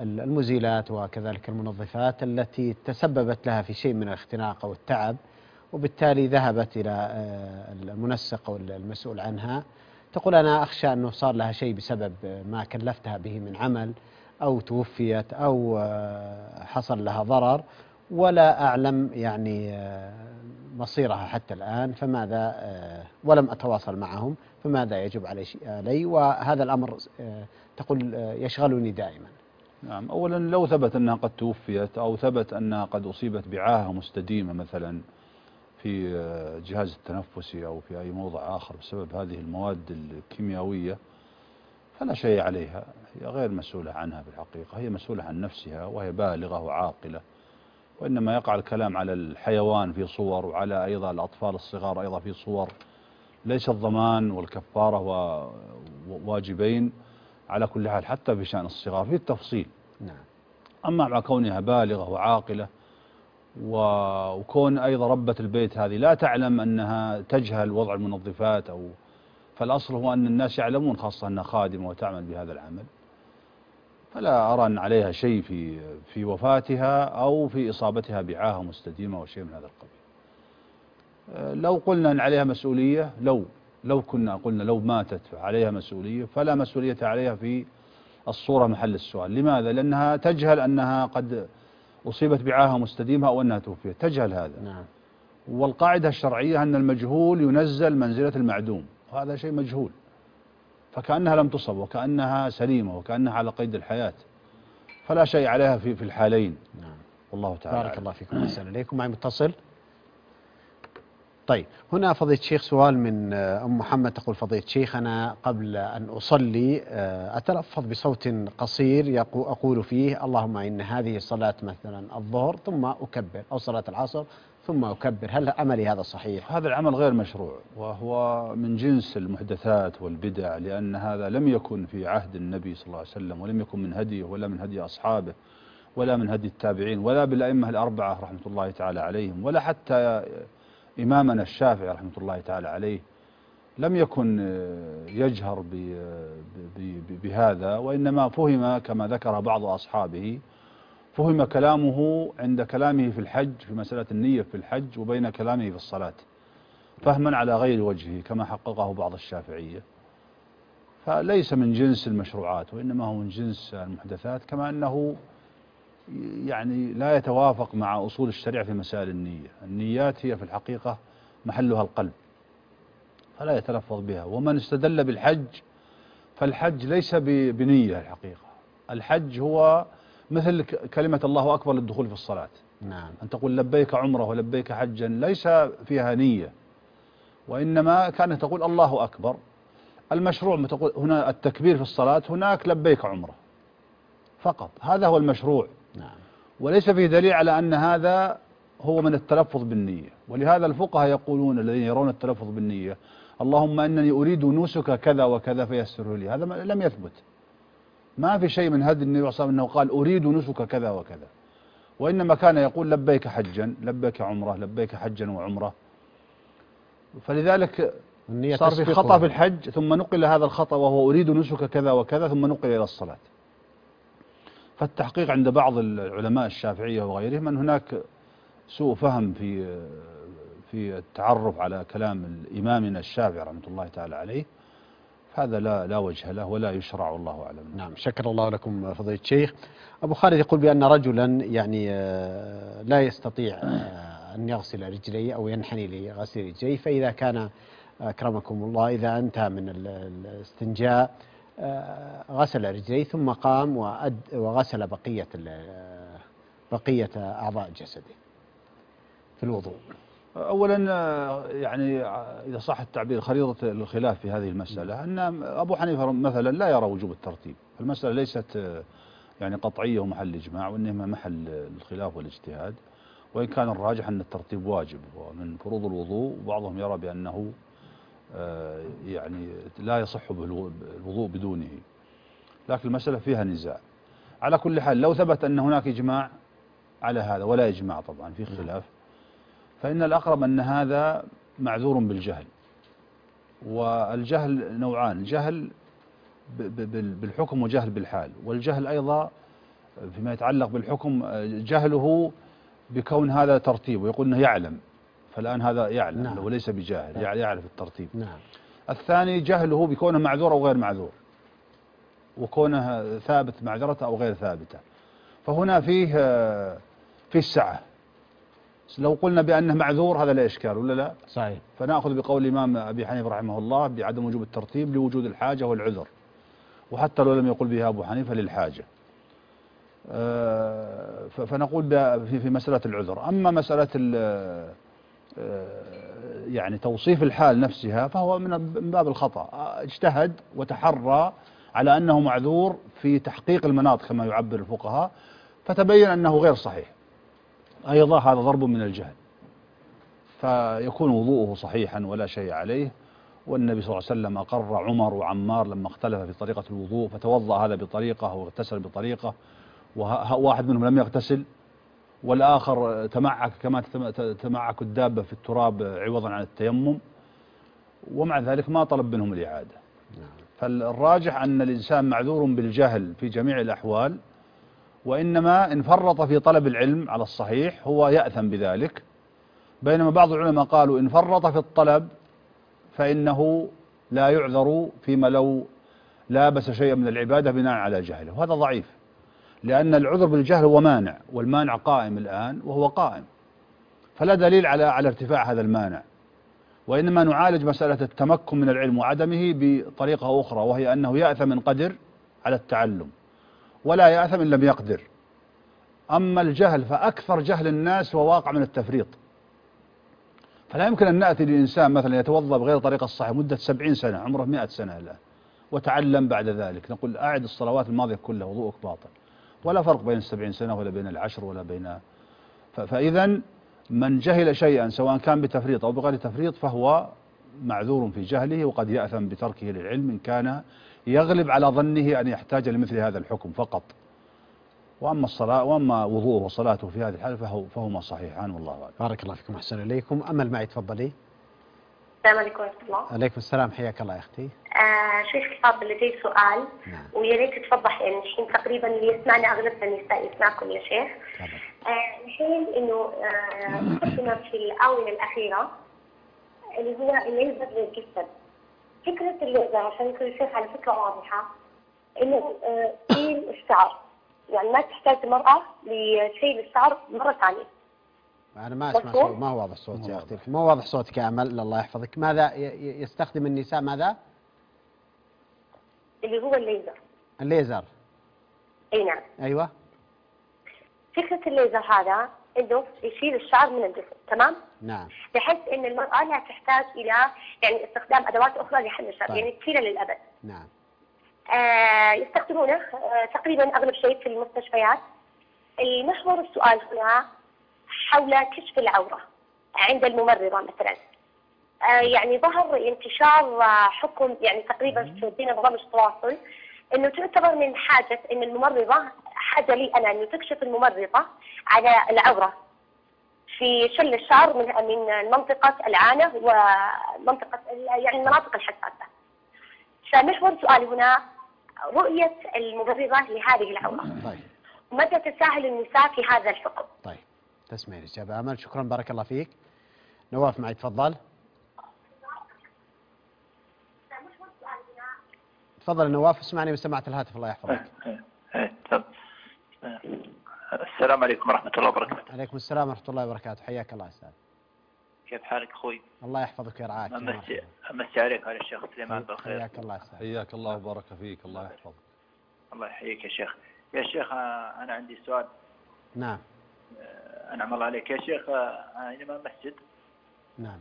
المزيلات وكذلك المنظفات التي تسببت لها في شيء من الاختناق والتعب، وبالتالي ذهبت إلى المنسق أو المسؤول عنها، تقول أنا أخشى أنه صار لها شيء بسبب ما كلفتها به من عمل، أو توفيت، أو حصل لها ضرر، ولا أعلم يعني مصيرها حتى الآن، فماذا ولم أتواصل معهم، فماذا يجب علي؟ وهذا الأمر تقول يشغلني دائما.
نعم، أولا لو ثبت أنها قد توفيت أو ثبت أنها قد أصيبت بعاهة مستديمة مثلا في جهاز التنفسي أو في أي موضع آخر بسبب هذه المواد الكيميائية فلا شيء عليها، هي غير مسؤولة عنها بالحقيقة، هي مسؤولة عن نفسها وهي بالغة وعاقلة، وإنما يقع الكلام على الحيوان في صور، وعلى أيضا الأطفال الصغار أيضا في صور، ليس الضمان والكفارة واجبين على كل حال حتى في شأن الصغار في التفصيل.
نعم.
أما مع كونها بالغة وعاقلة وكون أيضا ربة البيت هذه لا تعلم أنها تجهل وضع المنظفات، فالأصل هو أن الناس يعلمون، خاصة أنها خادمة وتعمل بهذا العمل، فلا أرى أن عليها شيء في وفاتها أو في إصابتها بعاهة مستديمة أو شيء من هذا القبيل. لو قلنا أن عليها مسؤولية، لو كنا قلنا لو ماتت عليها مسؤولية، فلا مسؤولية عليها في الصورة محل السؤال. لماذا؟ لأنها تجهل أنها قد أصيبت بعاهة مستديمة أو أنها توفيت، تجهل هذا.
نعم.
والقاعدة الشرعية أن المجهول ينزل منزلة المعدوم، وهذا شيء مجهول، فكأنها لم تصب وكأنها سليمة وكأنها على قيد الحياة، فلا شيء عليها في الحالين.
نعم.
والله تعالى
بارك الله فيكم. أحسن إليكم. معي متصل. طيب، هنا فضيلة الشيخ سؤال من أم محمد، تقول فضيلة الشيخ أنا قبل أن أصلي أتلفظ بصوت قصير أقول فيه اللهم إن هذه الصلاة مثلا الظهر ثم أكبر، أو صلاة العصر ثم أكبر، هل عملي هذا صحيح؟
هذا العمل غير مشروع، وهو من جنس المحدثات والبدع، لأن هذا لم يكن في عهد النبي صلى الله عليه وسلم، ولم يكن من هديه ولا من هدي أصحابه ولا من هدي التابعين ولا بالأئمة الأربعة رحمة الله تعالى عليهم، ولا حتى إمامنا الشافعي رحمة الله تعالى عليه لم يكن يجهر بهذا، وإنما فهم كما ذكر بعض أصحابه، فهم كلامه عند كلامه في الحج في مسألة النية في الحج وبين كلامه في الصلاة فهما على غير وجهه كما حققه بعض الشافعية، فليس من جنس المشروعات وإنما هو من جنس المحدثات، كما أنه يعني لا يتوافق مع أصول الشريعة في مسائل النية. النيات هي في الحقيقة محلها القلب، فلا يتلفظ بها. ومن استدل بالحج فالحج ليس بنية الحقيقة، الحج هو مثل كلمة الله أكبر للدخول في الصلاة.
نعم.
أن تقول لبيك عمرة ولبيك حجا ليس فيها نية، وإنما كانت تقول الله أكبر. المشروع تقول هنا التكبير في الصلاة، هناك لبيك عمرة فقط، هذا هو المشروع.
نعم.
وليس فيه دليل على أن هذا هو من التلفظ بالنية. ولهذا الفقهاء يقولون الذين يرون التلفظ بالنية اللهم أنني أريد نسك كذا وكذا فيسره لي، هذا لم يثبت، ما في شيء من هدي النبي صلى الله عليه وسلم أنه قال أريد نسك كذا وكذا، وإنما كان يقول لبيك حجا، لبيك عمرة، لبيك حجا وعمرة. فلذلك صار في خطأ في الحج، ثم نقل هذا الخطأ وهو أريد نسك كذا وكذا، ثم نقل إلى الصلاة. فالتحقيق عند بعض العلماء الشافعية وغيرهم أن هناك سوء فهم في التعرف على كلام إمامنا الشافعي رحمة الله تعالى عليه، هذا لا وجه له ولا يشرع، والله أعلم.
نعم. شكر الله لكم فضيلة الشيخ. أبو خالد يقول بأن رجلا يعني لا يستطيع أن يغسل رجليه أو ينحني لغسل رجليه، فإذا كان أكرمكم الله إذا انتهى من الاستنجاء غسل رجليه ثم قام وغسل بقية أعضاء جسده في الوضوء.
أولا يعني إذا صح التعبير خريطة الخلاف في هذه المسألة أن أبو حنيفة مثلا لا يرى وجوب الترتيب، المسألة ليست يعني قطعية ومحل إجماع، وإنما محل الخلاف والاجتهاد، وإن كان الراجح أن الترتيب واجب ومن فروض الوضوء، وبعضهم يرى بأنه يعني لا يصح الوضوء بدونه، لكن المسألة فيها نزاع. على كل حال لو ثبت أن هناك إجماع على هذا، ولا إجماع طبعا في خلاف، فإن الأقرب أن هذا معذور بالجهل، والجهل نوعان، جهل بالحكم وجهل بالحال. والجهل أيضا فيما يتعلق بالحكم جهله بكون هذا ترتيب ويقول أنه يعلم، فالآن هذا يعلم.
نعم.
وليس بجاهل، يعرف الترتيب.
نعم.
الثاني جهله بكونه معذور أو غير معذور، وكونه ثابت معذرته أو غير ثابتة، فهنا فيه سعة. لو قلنا بأنه معذور هذا لا إشكال ولا لا؟
صحيح.
فنأخذ بقول الإمام أبي حنيفة رحمه الله بعدم وجوب الترتيب لوجود الحاجة والعذر، وحتى لو لم يقل بها أبو حنيفة للحاجة. فنقول في مسألة العذر. أما مسألة يعني توصيف الحال نفسها فهو من باب الخطأ. اجتهد وتحرى على أنه معذور في تحقيق المناط كما يعبر الفقهاء، فتبين أنه غير صحيح، أيضا هذا ضرب من الجهل، فيكون وضوءه صحيحا ولا شيء عليه. والنبي صلى الله عليه وسلم أقر عمر وعمار لما اختلف في طريقة الوضوء، فتوضأ هذا بطريقة واغتسل بطريقة، وواحد منهم لم يغتسل والآخر تمعك كما تمعك الدابة في التراب عوضا عن التيمم، ومع ذلك ما طلب منهم الإعادة. فالراجح أن الإنسان معذور بالجهل في جميع الأحوال، وإنما إن فرط في طلب العلم على الصحيح هو يأثم بذلك. بينما بعض العلماء قالوا إن فرط في الطلب فإنه لا يعذر فيما لو لابس شيئا من العبادة بناء على جهله، وهذا ضعيف، لأن العذر بالجهل هو مانع، والمانع قائم الآن وهو قائم، فلا دليل على ارتفاع هذا المانع. وإنما نعالج مسألة التمكن من العلم وعدمه بطريقة أخرى، وهي أنه يأثم إن قدر على التعلم ولا يأثم إن لم يقدر. أما الجهل فأكثر جهل الناس هو واقع من التفريط، فلا يمكن أن نأتي لإنسان مثلا يتوضأ بغير طريقة الصحيح مدة 70 سنة، عمره 100 سنة الآن، وتعلم بعد ذلك، نقول أعد الصلوات الماضية كلها وضوءك باطل، ولا فرق بين 70 سنة ولا بين العشر ولا بين. فإذا من جهل شيئا سواء كان بتفريط أو بغير تفريط فهو معذور في جهله، وقد يأثم بتركه للعلم إن كان يغلب على ظنه أن يحتاج لمثل هذا الحكم فقط. وأما الصلاة وأما وضوءه وصلاته في هذه الحالة فهما صحيحان والله أعلم.
بارك الله فيكم، أحسن إليكم. أمل معي تفضلي.
السلام عليكم ورحمة الله.
عليكم السلام، حياك الله يا أختي.
شيخ فاضل لدي سؤال. نعم. ويا ريت توضح، يعني الحين تقريبا اللي يسمعنا أغلب النساء يسمعكم يا شيخ. الحين إنه استخدم في الآونة الأخيرة اللي هو الليزر للجسد. فكرة الليزر عشان يكون الشيخ على فكرة واضحة إنه تشيل الشعر، يعني ما تحتاج المرأة لشيل الشعر مرة ثانية.
أنا ما أسمع صوت، ما هو واضح صوتي يا أختي، ما هو واضح صوتك يا أمل، الله يحفظك. ماذا يستخدم النساء ماذا؟
اللي هو الليزر.
الليزر.
أي نعم.
أيوة.
فكرة الليزر هذا إنه يشيل الشعر من الجسم، تمام؟
نعم.
بحيث إن المرأة لا تحتاج إلى يعني استخدام أدوات أخرى لحل الشعر،
طيب.
يعني تشيله للأبد.
نعم.
يستخدمونه تقريبا أغلب شيء في المستشفيات. المحور السؤال هنا حول كشف العورة عند الممرضة مثلا. يعني ظهر انتشار حكم يعني تقريبا في برامج التواصل انه تعتبر من حاجة ان الممرضة حاجة لي انا انه تكشف الممرضة على العورة في شل الشعر من منطقة العانة ومنطقة يعني المناطق الحساسة. فمحور سؤالي هنا رؤية الممرضة لهذه العورة.
طيب.
ومتى تساهل النساء في هذا الحكم؟
طيب. تسمعي الإجابة أمل، شكرا بارك الله فيك. نواف معي تفضل. تفضل نواف، اسمعني بسماعة الهاتف الله يحفظك.
السلام عليكم ورحمة الله وبركاته.
عليكم السلام ورحمة الله وبركاته، حياك الله أستاذ.
كيف حالك أخوي؟
الله يحفظك ويرعاك.
أمسي عليك على الشيخ سليمان بالخير.
حياك الله أستاذ.
حياك الله وبارك فيك، الله يحفظك.
الله يحييك يا شيخ. يا شيخ أنا عندي سؤال.
نعم.
أنعم الله عليك يا شيخ. أنا إمام مسجد.
نعم.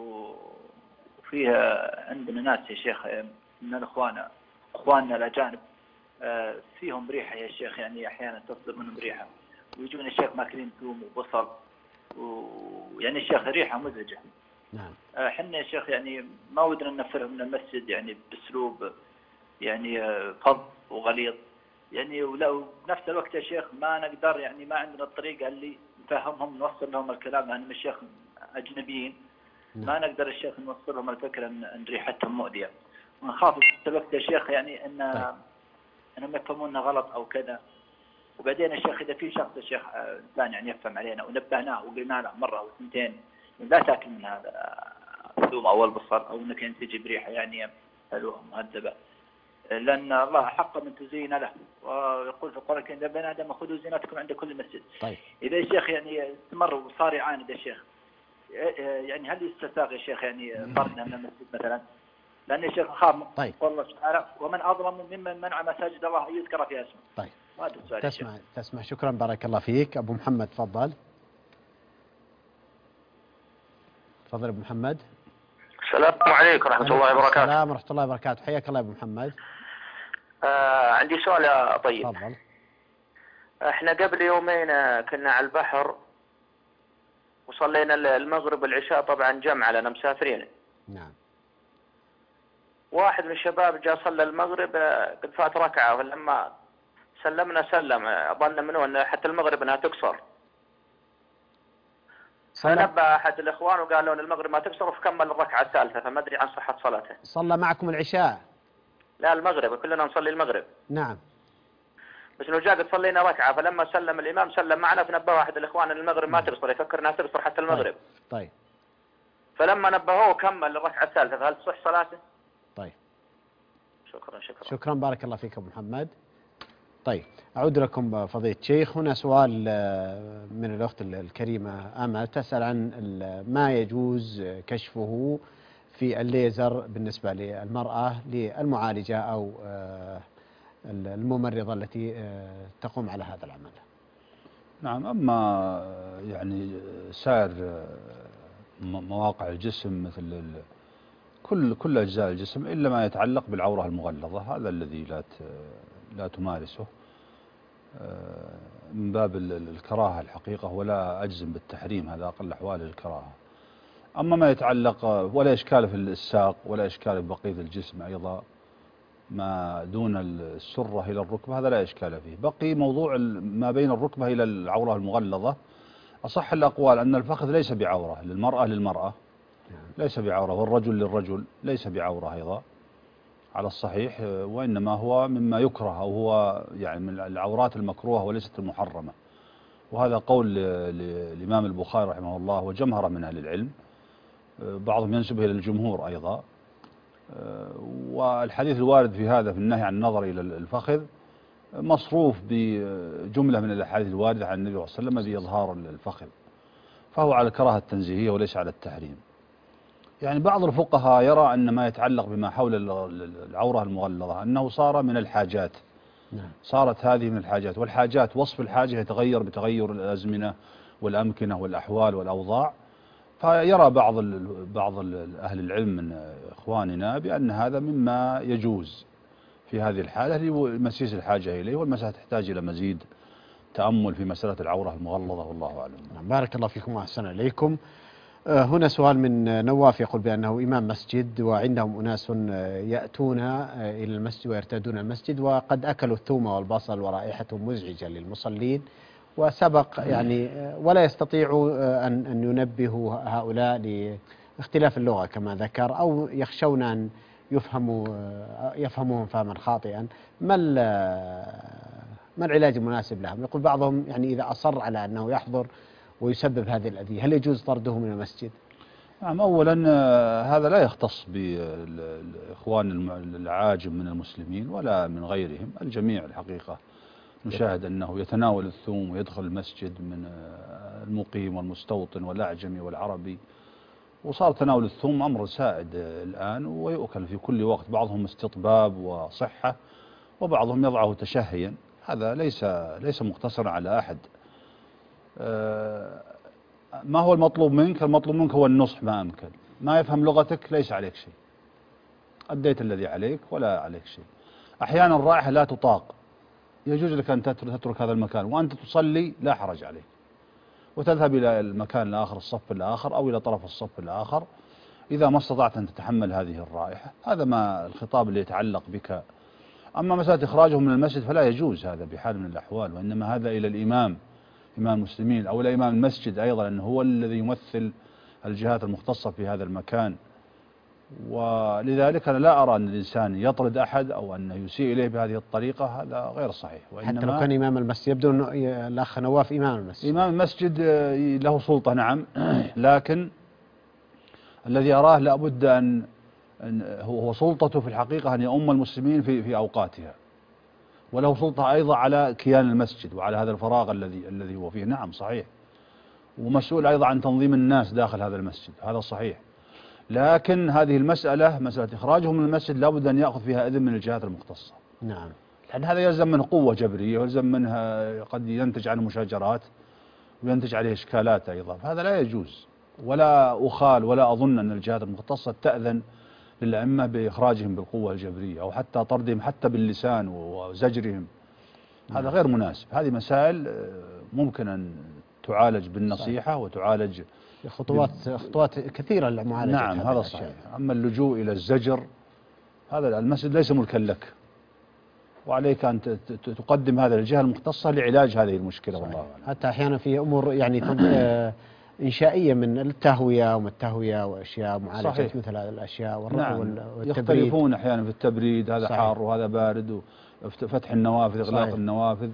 وفيها عندنا ناس يا شيخ من أخواننا الأجانب فيهم ريحة يا شيخ، يعني أحيانا تصدر منهم ريحة، ويجون يا شيخ ماكلين ثوم وبصل، ويعني الشيخ ريحة مزعجة.
نعم.
حنا يا شيخ يعني ما ودنا ننفرهم من المسجد يعني بأسلوب يعني فظ وغليظ يعني، ولو بنفس الوقت يا شيخ ما نقدر يعني ما عندنا الطريقة اللي نفهمهم نوصل لهم الكلام، لأنهم الشيخ أجنبيين. ما نقدر الشيخ نوصل لهم الفكرة أن ريحتهم مؤذية، ونخاف في الوقت يا شيخ يعني أنهم يفهموننا غلط أو كذا. وبعدين يا شيخ إذا في شخص يا شيخ إنسان يعني يفهم علينا ونبهناه وقلنا له مرة أو 2 لا تاكل من هذا الثوم او البصل، او انك يعني تجي بريحه يعني حلوه مهذبه، لان الله حق من تزين له، ويقول في القران الكريم: يا بني ادم خذوا زينتكم عند كل مسجد.
طيب
اذا يا شيخ يعني استمر وصار يعاند يا شيخ، يعني هل يستساغ يا شيخ يعني طردنا من المسجد مثلا؟ لان يا شيخ خاف
طيب.
قول الله تعالى: ومن اظلم ممن منع مساجد الله ان يذكر فيها اسمه.
طيب
هذا السؤال يا شيخ.
تسمع. شكرا، بارك الله فيك. ابو محمد تفضل. تفضل ابو محمد.
السلام عليكم ورحمة الله وبركاته.
السلام ورحمة الله وبركاته، حياك الله يا ابو محمد.
عندي سؤال يا طيب.
تفضل.
احنا قبل يومين كنا على البحر وصلينا المغرب والعشاء طبعا جمع لنا مسافرين.
نعم.
واحد من الشباب جاء صلى المغرب قد فات ركعة، ولما سلمنا سلم ظن منه ان حتى المغرب انها تقصر. فنبه احد الاخوان وقال له ان المغرب ما تقصر، فكمل الركعة الثالثة، فما ادري عن صحة صلاته.
صلى معكم العشاء؟
لا المغرب، كلنا نصلي المغرب.
نعم.
بس انه جاء قد صلينا ركعة، فلما سلم الامام سلم معنا، فنبه احد الاخوان ان المغرب ما تقصر، يفكر انها تقصر حتى المغرب.
طيب.
فلما نبهوه كمل الركعة الثالثة، فهل تصح صلاته؟
طيب.
شكرا
بارك الله فيك ابو محمد. طيب اعود لكم فضيلة الشيخ. هنا سؤال من الاخت الكريمة امل تسأل عن ما يجوز كشفه في الليزر بالنسبة للمرأة للمعالجة او الممرضة التي تقوم على هذا العمل.
نعم. أما يعني سائر مواقع الجسم مثل كل أجزاء الجسم إلا ما يتعلق بالعورة المغلظة، هذا الذي لا تمارسه من باب الكراهة الحقيقة، ولا أجزم بالتحريم، هذا أقل أحوال الكراهة. أما ما يتعلق ولا إشكال في الساق ولا إشكال في بقية الجسم أيضا، ما دون السرة إلى الركبة هذا لا إشكال فيه. بقي موضوع ما بين الركبة إلى العورة المغلظة. أصح الأقوال أن الفخذ ليس بعورة، للمرأة ليس بعورة، والرجل للرجل ليس بعورة أيضا على الصحيح، وإنما هو مما يكره، أو هو يعني من العورات المكروهة وليست المحرمة. وهذا قول الإمام البخاري رحمه الله وجمهرة من أهل العلم، بعضهم ينسبه إلى الجمهور أيضا. والحديث الوارد في هذا في النهي عن النظر إلى الفخذ مصروف بجملة من الأحاديث الواردة عن النبي صلى الله عليه وسلم بإظهار الفخذ، فهو على الكراهة التنزيهية وليس على التحريم. يعني بعض الفقهاء يرى أن ما يتعلق بما حول العورة المغلظة أنه صار من الحاجات. صارت هذه من الحاجات، والحاجات وصف الحاجة يتغير بتغير الأزمنة والأمكنة والأحوال والأوضاع. فيرى بعض أهل العلم من إخواننا بأن هذا مما يجوز في هذه الحالة لمسيس الحاجة إليه، والمسألة تحتاج إلى مزيد تأمل في مسألة العورة المغلظة، والله أعلم.
بارك الله فيكم وأحسن إليكم. هنا سؤال من نواف يقول بأنه إمام مسجد وعندهم أناس يأتون إلى المسجد ويرتادون المسجد، وقد أكلوا الثوم والبصل ورائحتهم مزعجة للمصلين، وسبق يعني ولا يستطيعوا أن ينبهوا هؤلاء لاختلاف اللغة كما ذكر، أو يخشون أن يفهموهم فهما خاطئا. ما العلاج المناسب لهم؟ يقول بعضهم يعني إذا أصر على أنه يحضر ويسبب هذه الأذية، هل يجوز طرده من المسجد؟
نعم. أولا هذا لا يختص بالإخوان العاجم من المسلمين ولا من غيرهم، الجميع الحقيقة نشاهد أنه يتناول الثوم ويدخل المسجد من المقيم والمستوطن والأعجمي والعربي، وصار تناول الثوم أمر سائد الآن ويؤكل في كل وقت، بعضهم استطباب وصحة وبعضهم يضعه تشهيا. هذا ليس مقتصرا على أحد. ما هو المطلوب منك؟ المطلوب منك هو النصح ما أمكن. ما يفهم لغتك ليس عليك شيء، أديت الذي عليك ولا عليك شيء. أحيانا الرائحة لا تطاق، يجوز لك أن تترك هذا المكان وأنت تصلي، لا حرج عليك، وتذهب إلى المكان الآخر، الصف الآخر، أو إلى طرف الصف الآخر إذا ما استطعت أن تتحمل هذه الرائحة. هذا ما الخطاب اللي يتعلق بك. أما مسألة إخراجهم من المسجد فلا يجوز هذا بحال من الأحوال، وإنما هذا إلى الإمام، إمام المسلمين، أو إلى إمام المسجد أيضا، أنه هو الذي يمثل الجهات المختصة في هذا المكان. ولذلك أنا لا أرى أن الإنسان يطرد أحد أو أن يسيء إليه بهذه الطريقة، هذا غير صحيح.
حتى لو كان إمام المسجد، يبدو أن الأخ نواف إمام المسجد.
إمام المسجد له سلطة نعم، لكن الذي أراه لابد أن هو سلطته في الحقيقة أن يؤم المسلمين في أوقاتها، وله سلطة أيضا على كيان المسجد وعلى هذا الفراغ الذي هو فيه. نعم صحيح، ومسؤول أيضا عن تنظيم الناس داخل هذا المسجد، هذا صحيح. لكن هذه مسألة إخراجهم من المسجد لابد أن يأخذ فيها إذن من الجهات المختصة.
نعم.
لأن هذا يلزم منه قوة جبرية، ويلزم منها قد ينتج عنه مشاجرات وينتج عليه إشكالات أيضا، فهذا لا يجوز. ولا أخال ولا أظن أن الجهات المختصة تأذن للأئمة بإخراجهم بالقوة الجبرية أو حتى طردهم حتى باللسان وزجرهم. هذا غير مناسب. هذه مسائل ممكن أن تعالج بالنصيحة وتعالج
خطوات كثيرة لمعالجة.
نعم هذا صحيح. أما اللجوء إلى الزجر، هذا المسجد ليس ملكا لك، وعليك أن تقدم هذا للجهة المختصة لعلاج هذه المشكلة. والله أعلم.
حتى أحيانا في أمور يعني إنشائية من التهوية وما التهوية وأشياء معالجة صحيح. مثل هذه الأشياء
نعم. يختلفون أحيانا في التبريد، هذا صحيح. حار وهذا بارد، وفتح النوافذ إغلاق صحيح. النوافذ.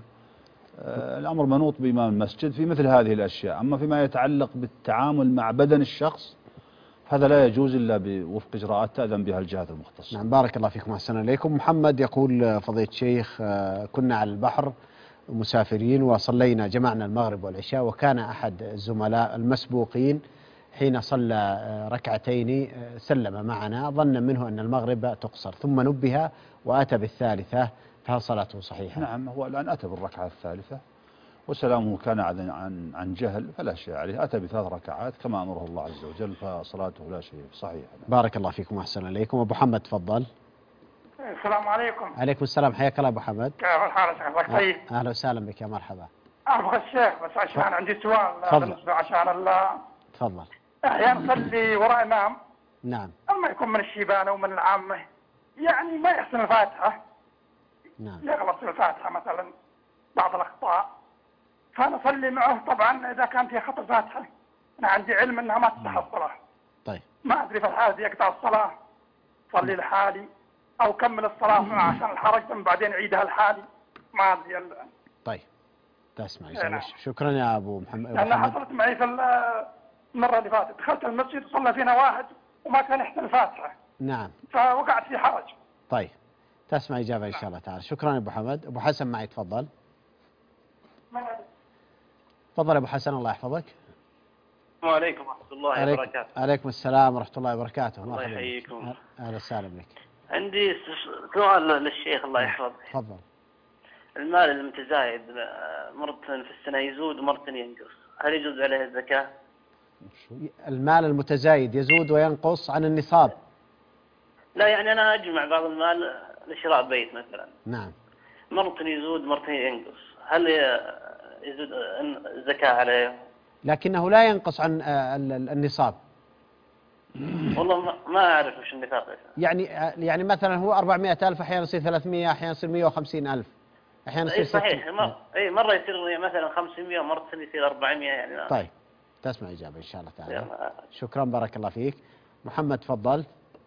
الأمر منوط بإمام المسجد في مثل هذه الأشياء. أما فيما يتعلق بالتعامل مع بدن الشخص، هذا لا يجوز إلا بوفق إجراءات تأذن بها الجهات المختصة.
نعم بارك الله فيكم وأحسن إليكم. محمد يقول فضيلة الشيخ كنا على البحر مسافرين وصلينا جمعنا المغرب والعشاء، وكان أحد الزملاء المسبوقين حين صلى ركعتين سلم معنا ظنا منه أن المغرب تقصر، ثم نبه وأتى بالثالثة، فهل صلاته صحيحة؟
نعم هو الآن أتى بالركعة الثالثة وسلامه كان عن جهل فلا شيء عليه، أتى بثلاث ركعات كما أمره الله عز وجل، فصلاته لا شيء صحيح.
بارك الله فيكم وأحسن إليكم. أبو محمد تفضل.
السلام عليكم.
عليكم السلام، حياك الله أبو حمد.
كيف الحال يا شيخ؟ طيب.
أهلا وسهلا بك يا مرحبا.
أبغى الشيخ بس عشان عندي سؤال بالنسبة عشان
تفضل.
أحيانا أصلي وراء إمام.
نعم.
أما يكون من الشيبان أو من العامة، يعني ما يحسن الفاتحة.
نعم.
يغلط في الفاتحة مثلا بعض الأخطاء، فأنا أصلي معه. طبعا إذا كان في خطأ فاتحة أنا عندي علم أنها ما تصح الصلاة.
طيب.
ما أدري في الحالة دي يقطع الصلاة، صلي لحالي أو كمل الصلاة معه عشان الحرج ثم بعدين عيدها لحالي، ما أدري.
طيب تسمع شكرا يا أبو محمد.
لأنها حصلت معي في المرة اللي فاتت، دخلت المسجد وصلى فينا واحد وما كان يحسن الفاتحة.
نعم.
فوقعت في حرج.
طيب تسمع إجابة إن شاء الله تعالى. شكرا يا أبو حمد. أبو حسن معي تفضل. تفضل يا أبو حسن الله يحفظك.
السلام عليكم ورحمة الله وبركاته.
عليكم السلام ورحمة الله وبركاته.
الله يحييكم.
أهلا وسهلا بك.
عندي سؤال للشيخ الله يحفظه.
تفضل.
المال المتزايد مرة في السنة يزود ومرة ينقص، هل يجوز عليه الزكاة؟
المال المتزايد يزود وينقص عن النصاب؟
لا يعني أنا أجمع بعض المال لشراء بيت مثلا.
نعم.
مرة يزود مرة ينقص، هل يزود الزكاة عليه؟
لكنه لا ينقص عن النصاب.
والله ما أعرف وش النفاق.
يعني مثلا هو 400,000 أحيانا يصير 300، أحيانا يصير 150,000، أحيانا يصير 60.
صحيح. مرة يصير مثلا 500 ومرة يصير 400 يعني.
طيب تسمع إجابة إن شاء الله تعالى. شكرا بارك الله فيك. محمد تفضل.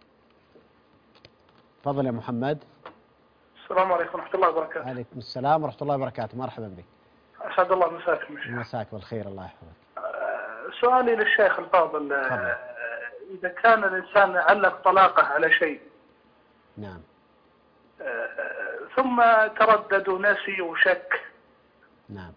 تفضل يا محمد.
السلام عليكم ورحمة الله وبركاته.
عليكم السلام ورحمة الله وبركاته. مرحبا بك.
أسعد الله مساكم.
مساك بالخير الله يحفظك.
سؤالي للشيخ الفاضل، إذا كان الإنسان علق طلاقه على شيء.
نعم.
ثم تردد ونسي وشك.
نعم.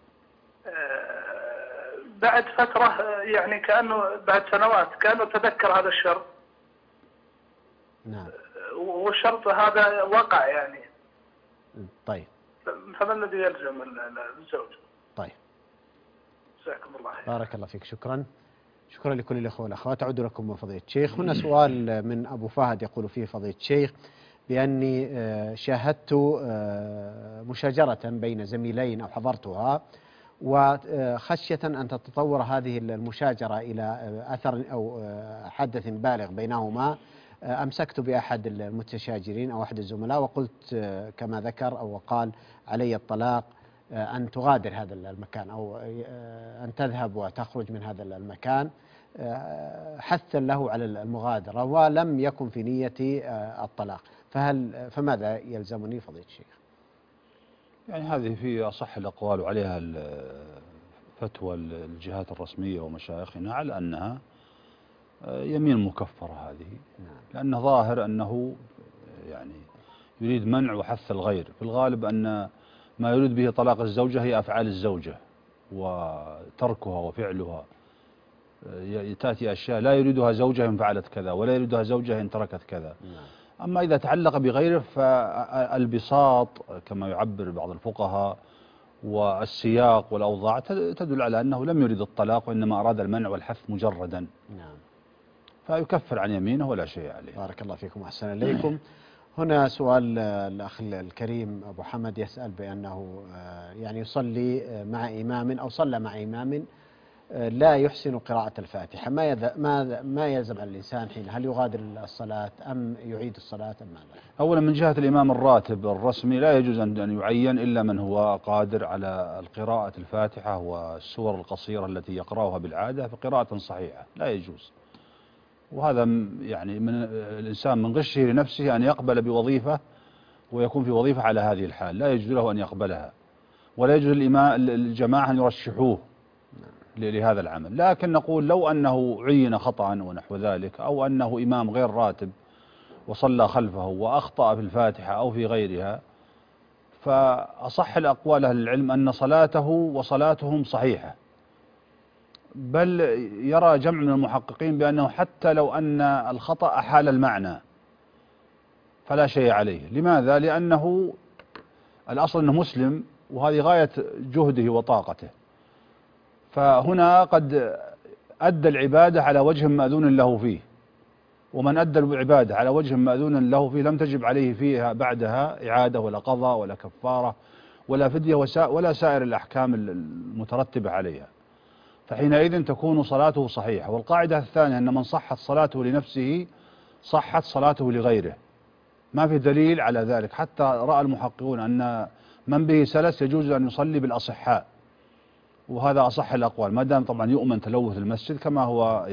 بعد فترة يعني كأنه بعد سنوات كأنه تذكر هذا الشرط.
نعم.
والشرط هذا وقع يعني.
طيب.
فما الذي يلزم الزوج؟
طيب.
جزاكم الله خير.
بارك الله فيك. شكرا لكل الأخوة والأخوات. أعود لكم من فضيلة الشيخ. هنا سؤال من أبو فهد يقول فيه فضيلة الشيخ بأني شاهدت مشاجرة بين زميلين أو حضرتها، وخشية أن تتطور هذه المشاجرة إلى أثر أو حدث بالغ بينهما، أمسكت بأحد المتشاجرين أو أحد الزملاء وقلت كما ذكر أو قال علي الطلاق، أن تغادر هذا المكان أو أن تذهب وتخرج من هذا المكان، حثا له على المغادرة، ولم يكن في نيتي الطلاق، فماذا يلزمني فضيلة الشيخ؟
يعني هذه في أصح الأقوال وعليها فتوى الجهات الرسمية ومشايخنا على أنها يمين مكفرة هذه، لأنه ظاهر أنه يعني يريد منع وحث الغير. في الغالب أن ما يريد به طلاق الزوجة هي أفعال الزوجة وتركها وفعلها. تأتي أشياء لا يريدها زوجها إن فعلت كذا، ولا يريدها زوجها إن تركت كذا. أما إذا تعلق بغيره فالبساط كما يعبر بعض الفقهاء والسياق والأوضاع تدل على أنه لم يريد الطلاق، وإنما أراد المنع والحث مجردا. فيكفر عن يمينه ولا شيء عليه.
بارك الله فيكم وأحسن إليكم. هنا سؤال الأخ الكريم أبو حمد يسأل بأنه يعني يصلي مع إمام أو صلى مع إمام لا يحسن قراءة الفاتحة، ما يلزم على الإنسان حين؟ هل يغادر الصلاة أم يعيد الصلاة أم ماذا؟
أولا من جهة الإمام الراتب الرسمي لا يجوز أن يعين إلا من هو قادر على القراءة الفاتحة والسور القصيرة التي يقرأها بالعادة بقراءة صحيحة، لا يجوز. وهذا يعني من الإنسان من غشه لنفسه أن يقبل بوظيفة ويكون في وظيفة على هذه الحال، لا يجوز له أن يقبلها، ولا يجوز الجماعة أن يرشحوه لهذا العمل. لكن نقول لو أنه عين خطأ ونحو ذلك، أو أنه إمام غير راتب وصلى خلفه وأخطأ في الفاتحة أو في غيرها، فأصح الأقوال أهل العلم أن صلاته وصلاتهم صحيحة. بل يرى جمع من المحققين بأنه حتى لو أن الخطأ أحال المعنى فلا شيء عليه. لماذا؟ لأنه الأصل أنه مسلم، وهذه غاية جهده وطاقته. فهنا قد أدى العبادة على وجه مأذون له فيه، ومن أدى العبادة على وجه مأذون له فيه لم تجب عليه فيها بعدها إعادة ولا قضاء ولا كفارة ولا فدية ولا سائر الأحكام المترتبة عليها. فحينئذ تكون صلاته صحيحة. والقاعدة الثانية أن من صحت صلاته لنفسه صحت صلاته لغيره. ما في دليل على ذلك، حتى رأى المحققون أن من به سلس يجوز أن يصلي بالأصحاء، وهذا أصح الأقوال، ما دام طبعا يؤمن تلوث المسجد كما هو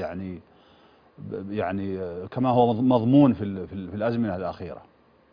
يعني كما هو مضمون في الأزمنة الأخيرة.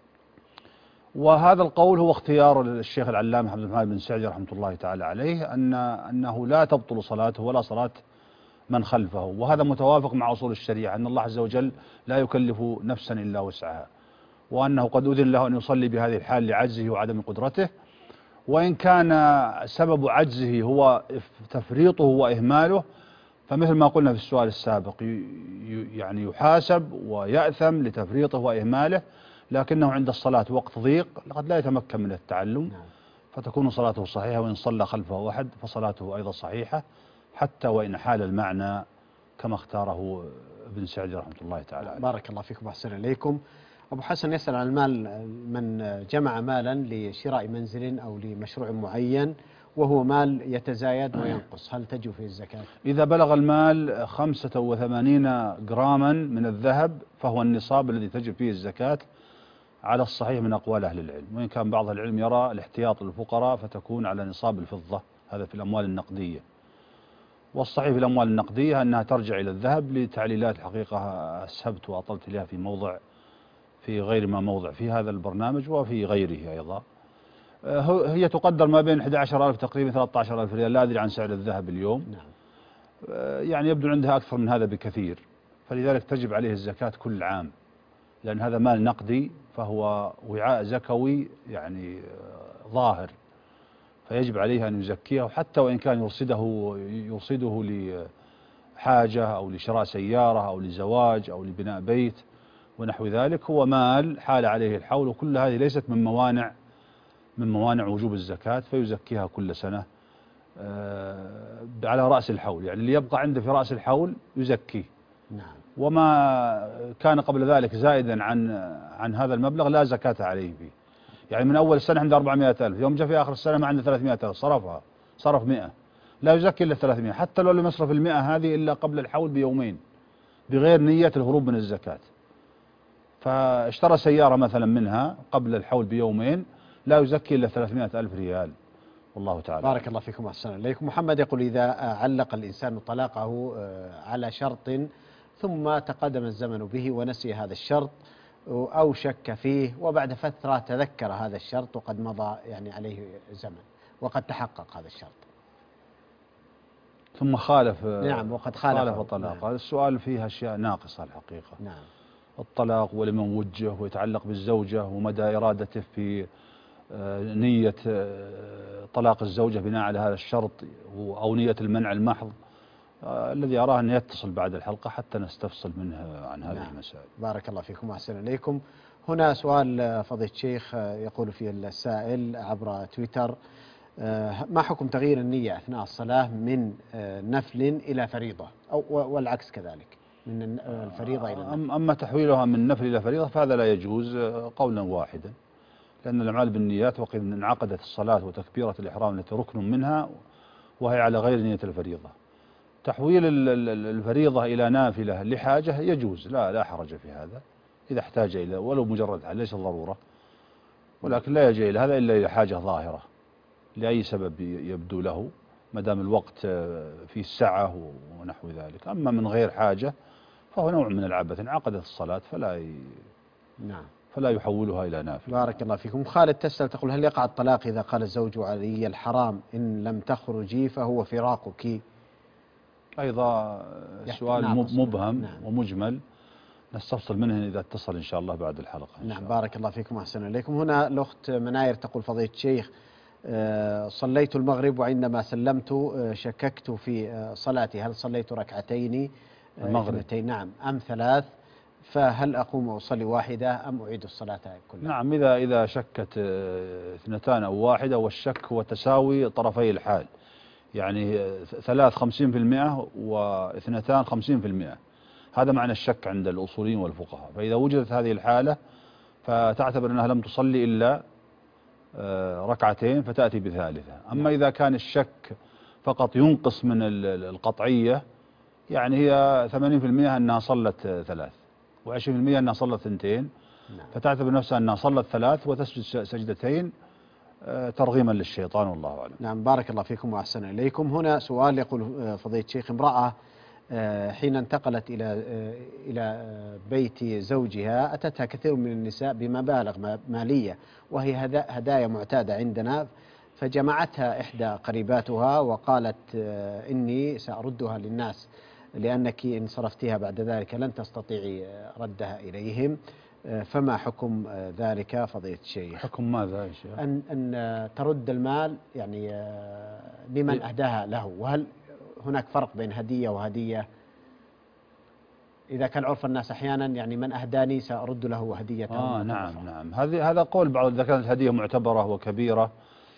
وهذا القول هو اختيار الشيخ العلامة عبد الرحمن بن سعدي رحمة الله تعالى عليه، أنه لا تبطل صلاته ولا صلاة من خلفه. وهذا متوافق مع أصول الشريعة، أن الله عز وجل لا يكلف نفسا إلا وسعها، وأنه قد أذن له أن يصلي بهذه الحال لعجزه وعدم قدرته. وإن كان سبب عجزه هو تفريطه وإهماله، فمثل ما قلنا في السؤال السابق يعني يحاسب ويأثم لتفريطه وإهماله، لكنه عند الصلاة وقت ضيق قد لا يتمكن من التعلم، فتكون صلاته صحيحة. وإن صلى خلفه أحد فصلاته أيضا صحيحة، حتى وإن حال المعنى كما اختاره ابن سعدي رحمة الله تعالى عليه.
بارك الله فيكم وأحسن إليكم. أبو حسن يسأل عن المال، من جمع مالا لشراء منزل أو لمشروع معين وهو مال يتزايد وينقص، هل تجب فيه الزكاة؟
إذا بلغ المال 85 جراما من الذهب فهو النصاب الذي تجب فيه الزكاة على الصحيح من أقوال أهل العلم، وإن كان بعض العلم يرى الاحتياط للفقراء فتكون على نصاب الفضة، هذا في الأموال النقدية. والصحيح في الأموال النقدية أنها ترجع إلى الذهب لتعليلات حقيقة أسهبت وأطلت إليها في غير ما موضع في هذا البرنامج وفي غيره أيضا. هي تقدر ما بين 11,000 تقريبا 13,000 ريال، لا أدري عن سعر الذهب اليوم. يعني يبدو عندها أكثر من هذا بكثير، فلذلك تجب عليه الزكاة كل عام، لأن هذا مال نقدي فهو وعاء زكوي يعني ظاهر، فيجب عليه أن يزكيه، حتى وإن كان يرصده لحاجة أو لشراء سيارة أو لزواج أو لبناء بيت ونحو ذلك. هو مال حال عليه الحول، وكل هذه ليست من موانع وجوب الزكاة، فيزكيها كل سنة على رأس الحول، يعني اللي يبقى عنده في رأس الحول يزكيه. وما كان قبل ذلك زائدا عن هذا المبلغ لا زكاة عليه فيه. يعني من أول السنة عنده 400,000، يوم جاء في آخر السنة ما عنده 300,000 صرف 100، لا يزكي إلا 300، حتى لو لم يصرف 100 هذه إلا قبل الحول بيومين بغير نية الهروب من الزكاة. فاشترى سيارة مثلا منها قبل الحول بيومين لا يزكي إلا 300,000 ريال، والله تعالى.
بارك الله فيكم وأحسن إليكم. محمد يقول: إذا علق الإنسان طلاقه على شرط ثم تقدم الزمن به ونسي هذا الشرط أو شك فيه، وبعد فترة تذكر هذا الشرط وقد مضى يعني عليه زمن وقد تحقق هذا الشرط،
ثم خالف.
نعم، وقد خالف
طلاق.
نعم.
هذا السؤال فيه أشياء ناقصة الحقيقة.
نعم.
الطلاق ولمن وجه، ويتعلق بالزوجة ومدى إرادته في نية طلاق الزوجة بناء على هذا الشرط، أو نية المنع المحض. الذي أراه أن يتصل بعد الحلقة حتى نستفصل منه عن هذه
نعم.
المسائل.
بارك الله فيكم وأحسن إليكم. هنا سؤال فضيلة الشيخ، يقول فيه السائل عبر تويتر: ما حكم تغيير النية أثناء الصلاة من نفل إلى فريضة، أو والعكس كذلك من الفريضة إلى النفل؟
أما تحويلها من نفل إلى فريضة فهذا لا يجوز قولا واحدا، لأن الأعمال بالنيات، وقد انعقدت الصلاة وتكبيرة الإحرام التي ركن منها وهي على غير نية الفريضة. تحويل الفريضة إلى نافلة لحاجة يجوز، لا حرج في هذا، إذا احتاج إلى ولو مجرد ليس ضرورة، ولكن لا يجي إلى هذا إلا إلى حاجة ظاهرة لأي سبب يبدو له، ما دام الوقت فيه السعة ونحو ذلك. أما من غير حاجة فهو نوع من العبث، انعقدت الصلاة فلا يحولها إلى نافلة.
بارك الله فيكم. خالد تسأل تقول: هل يقع الطلاق إذا قال الزوج علي الحرام إن لم تخرجي فهو فراقك؟
أيضا سؤال مبهم ومجمل، نستفصل منه إذا اتصل إن شاء الله بعد الحلقة.
نعم. بارك الله فيكم وأحسن إليكم. هنا الأخت مناير تقول: فضيلة الشيخ، صليت المغرب وعندما سلمت شككت في صلاتي، هل صليت ركعتين
المغرب؟
نعم، أم 3؟ فهل أقوم وأصلي واحدة أم أعيد الصلاة كلها؟
نعم، إذا شكت 2 أو 1، والشك هو تساوي طرفي الحال، يعني 3 50% و2 50%. هذا معنى الشك عند الأصوليين والفقهاء. فإذا وجدت هذه الحالة فتعتبر أنها لم تصلي إلا ركعتين فتأتي بثالثة. أما إذا كان الشك فقط ينقص من القطعية، يعني هي 80% أنها صلت 3 و20% أنها صلت 2، فتعتبر نفسها أنها صلت 3 وتسجد سجدتين ترغيما للشيطان، والله أعلم.
نعم. بارك الله فيكم وأحسن إليكم. هنا سؤال يقول: فضيلة الشيخ، امرأة حين انتقلت إلى بيت زوجها أتتها كثير من النساء بمبالغ مالية وهي هدايا معتادة عندنا، فجمعتها إحدى قريباتها وقالت: إني سأردها للناس لأنك إن صرفتها بعد ذلك لن تستطيعي ردها إليهم، فما حكم ذلك فضيلة الشيخ؟
حكم ماذا يا شيخ؟
أن ترد المال يعني لمن أهداها له، وهل هناك فرق بين هدية وهدية؟ إذا كان عرف الناس أحيانا يعني من أهداني سأرد له هدية.
نعم. هذا قول بعض، إذا كانت هدية معتبرة وكبيرة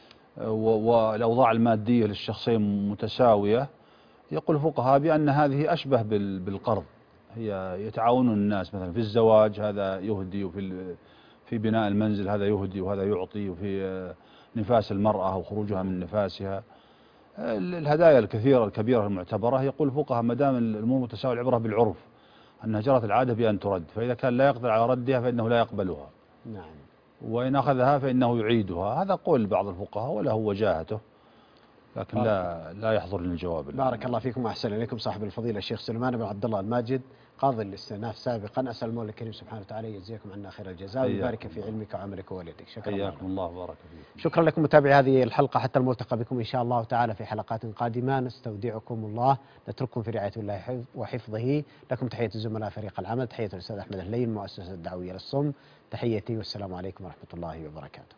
والأوضاع المادية للشخصين متساوية، يقول الفقهاء بأن هذه أشبه بالقرض، هي يتعاونون الناس مثلا في الزواج، هذا يهدي، وفي بناء المنزل هذا يهدي وهذا يعطي، وفي نفاس المرأة وخروجها من نفاسها، الهدايا الكبيرة المعتبرة. يقول الفقهاء ما دام الأمور متساوية العبرة بالعرف، أنها جرت العادة بأن ترد، فإذا كان لا يقدر على ردها فإنه لا يقبلها.
نعم.
وإن أخذها فإنه يعيدها. هذا قول بعض الفقهاء وله وجاهته، لكن لا يحضرني الجواب.
بارك الله فيكم وأحسن إليكم. صاحب الفضيلة الشيخ سليمان بن عبد الله الماجد قاضي الاستئناف سابقا، أسأل المولى الكريم سبحانه وتعالى يجزيكم عنا خير الجزاء ويبارك في علمك وعملك ووالدك. شكرا.
حياكم الله وبارك فيكم.
شكرا لكم متابعي هذه الحلقة، حتى الملتقى بكم إن شاء الله تعالى في حلقات قادمة. نستودعكم الله، نترككم في رعاية الله وحفظه. لكم تحية الزملاء فريق العمل، تحية الأستاذ أحمد الليل مؤسسة الدعوية للصم، تحيتي والسلام عليكم ورحمة الله وبركاته.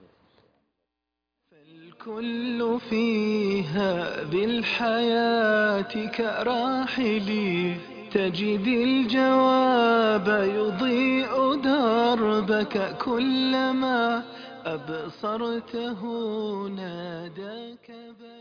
الكل في هذه الحياة كراحلي، تجد الجواب يضيء دربك، كلما أبصرته ناداك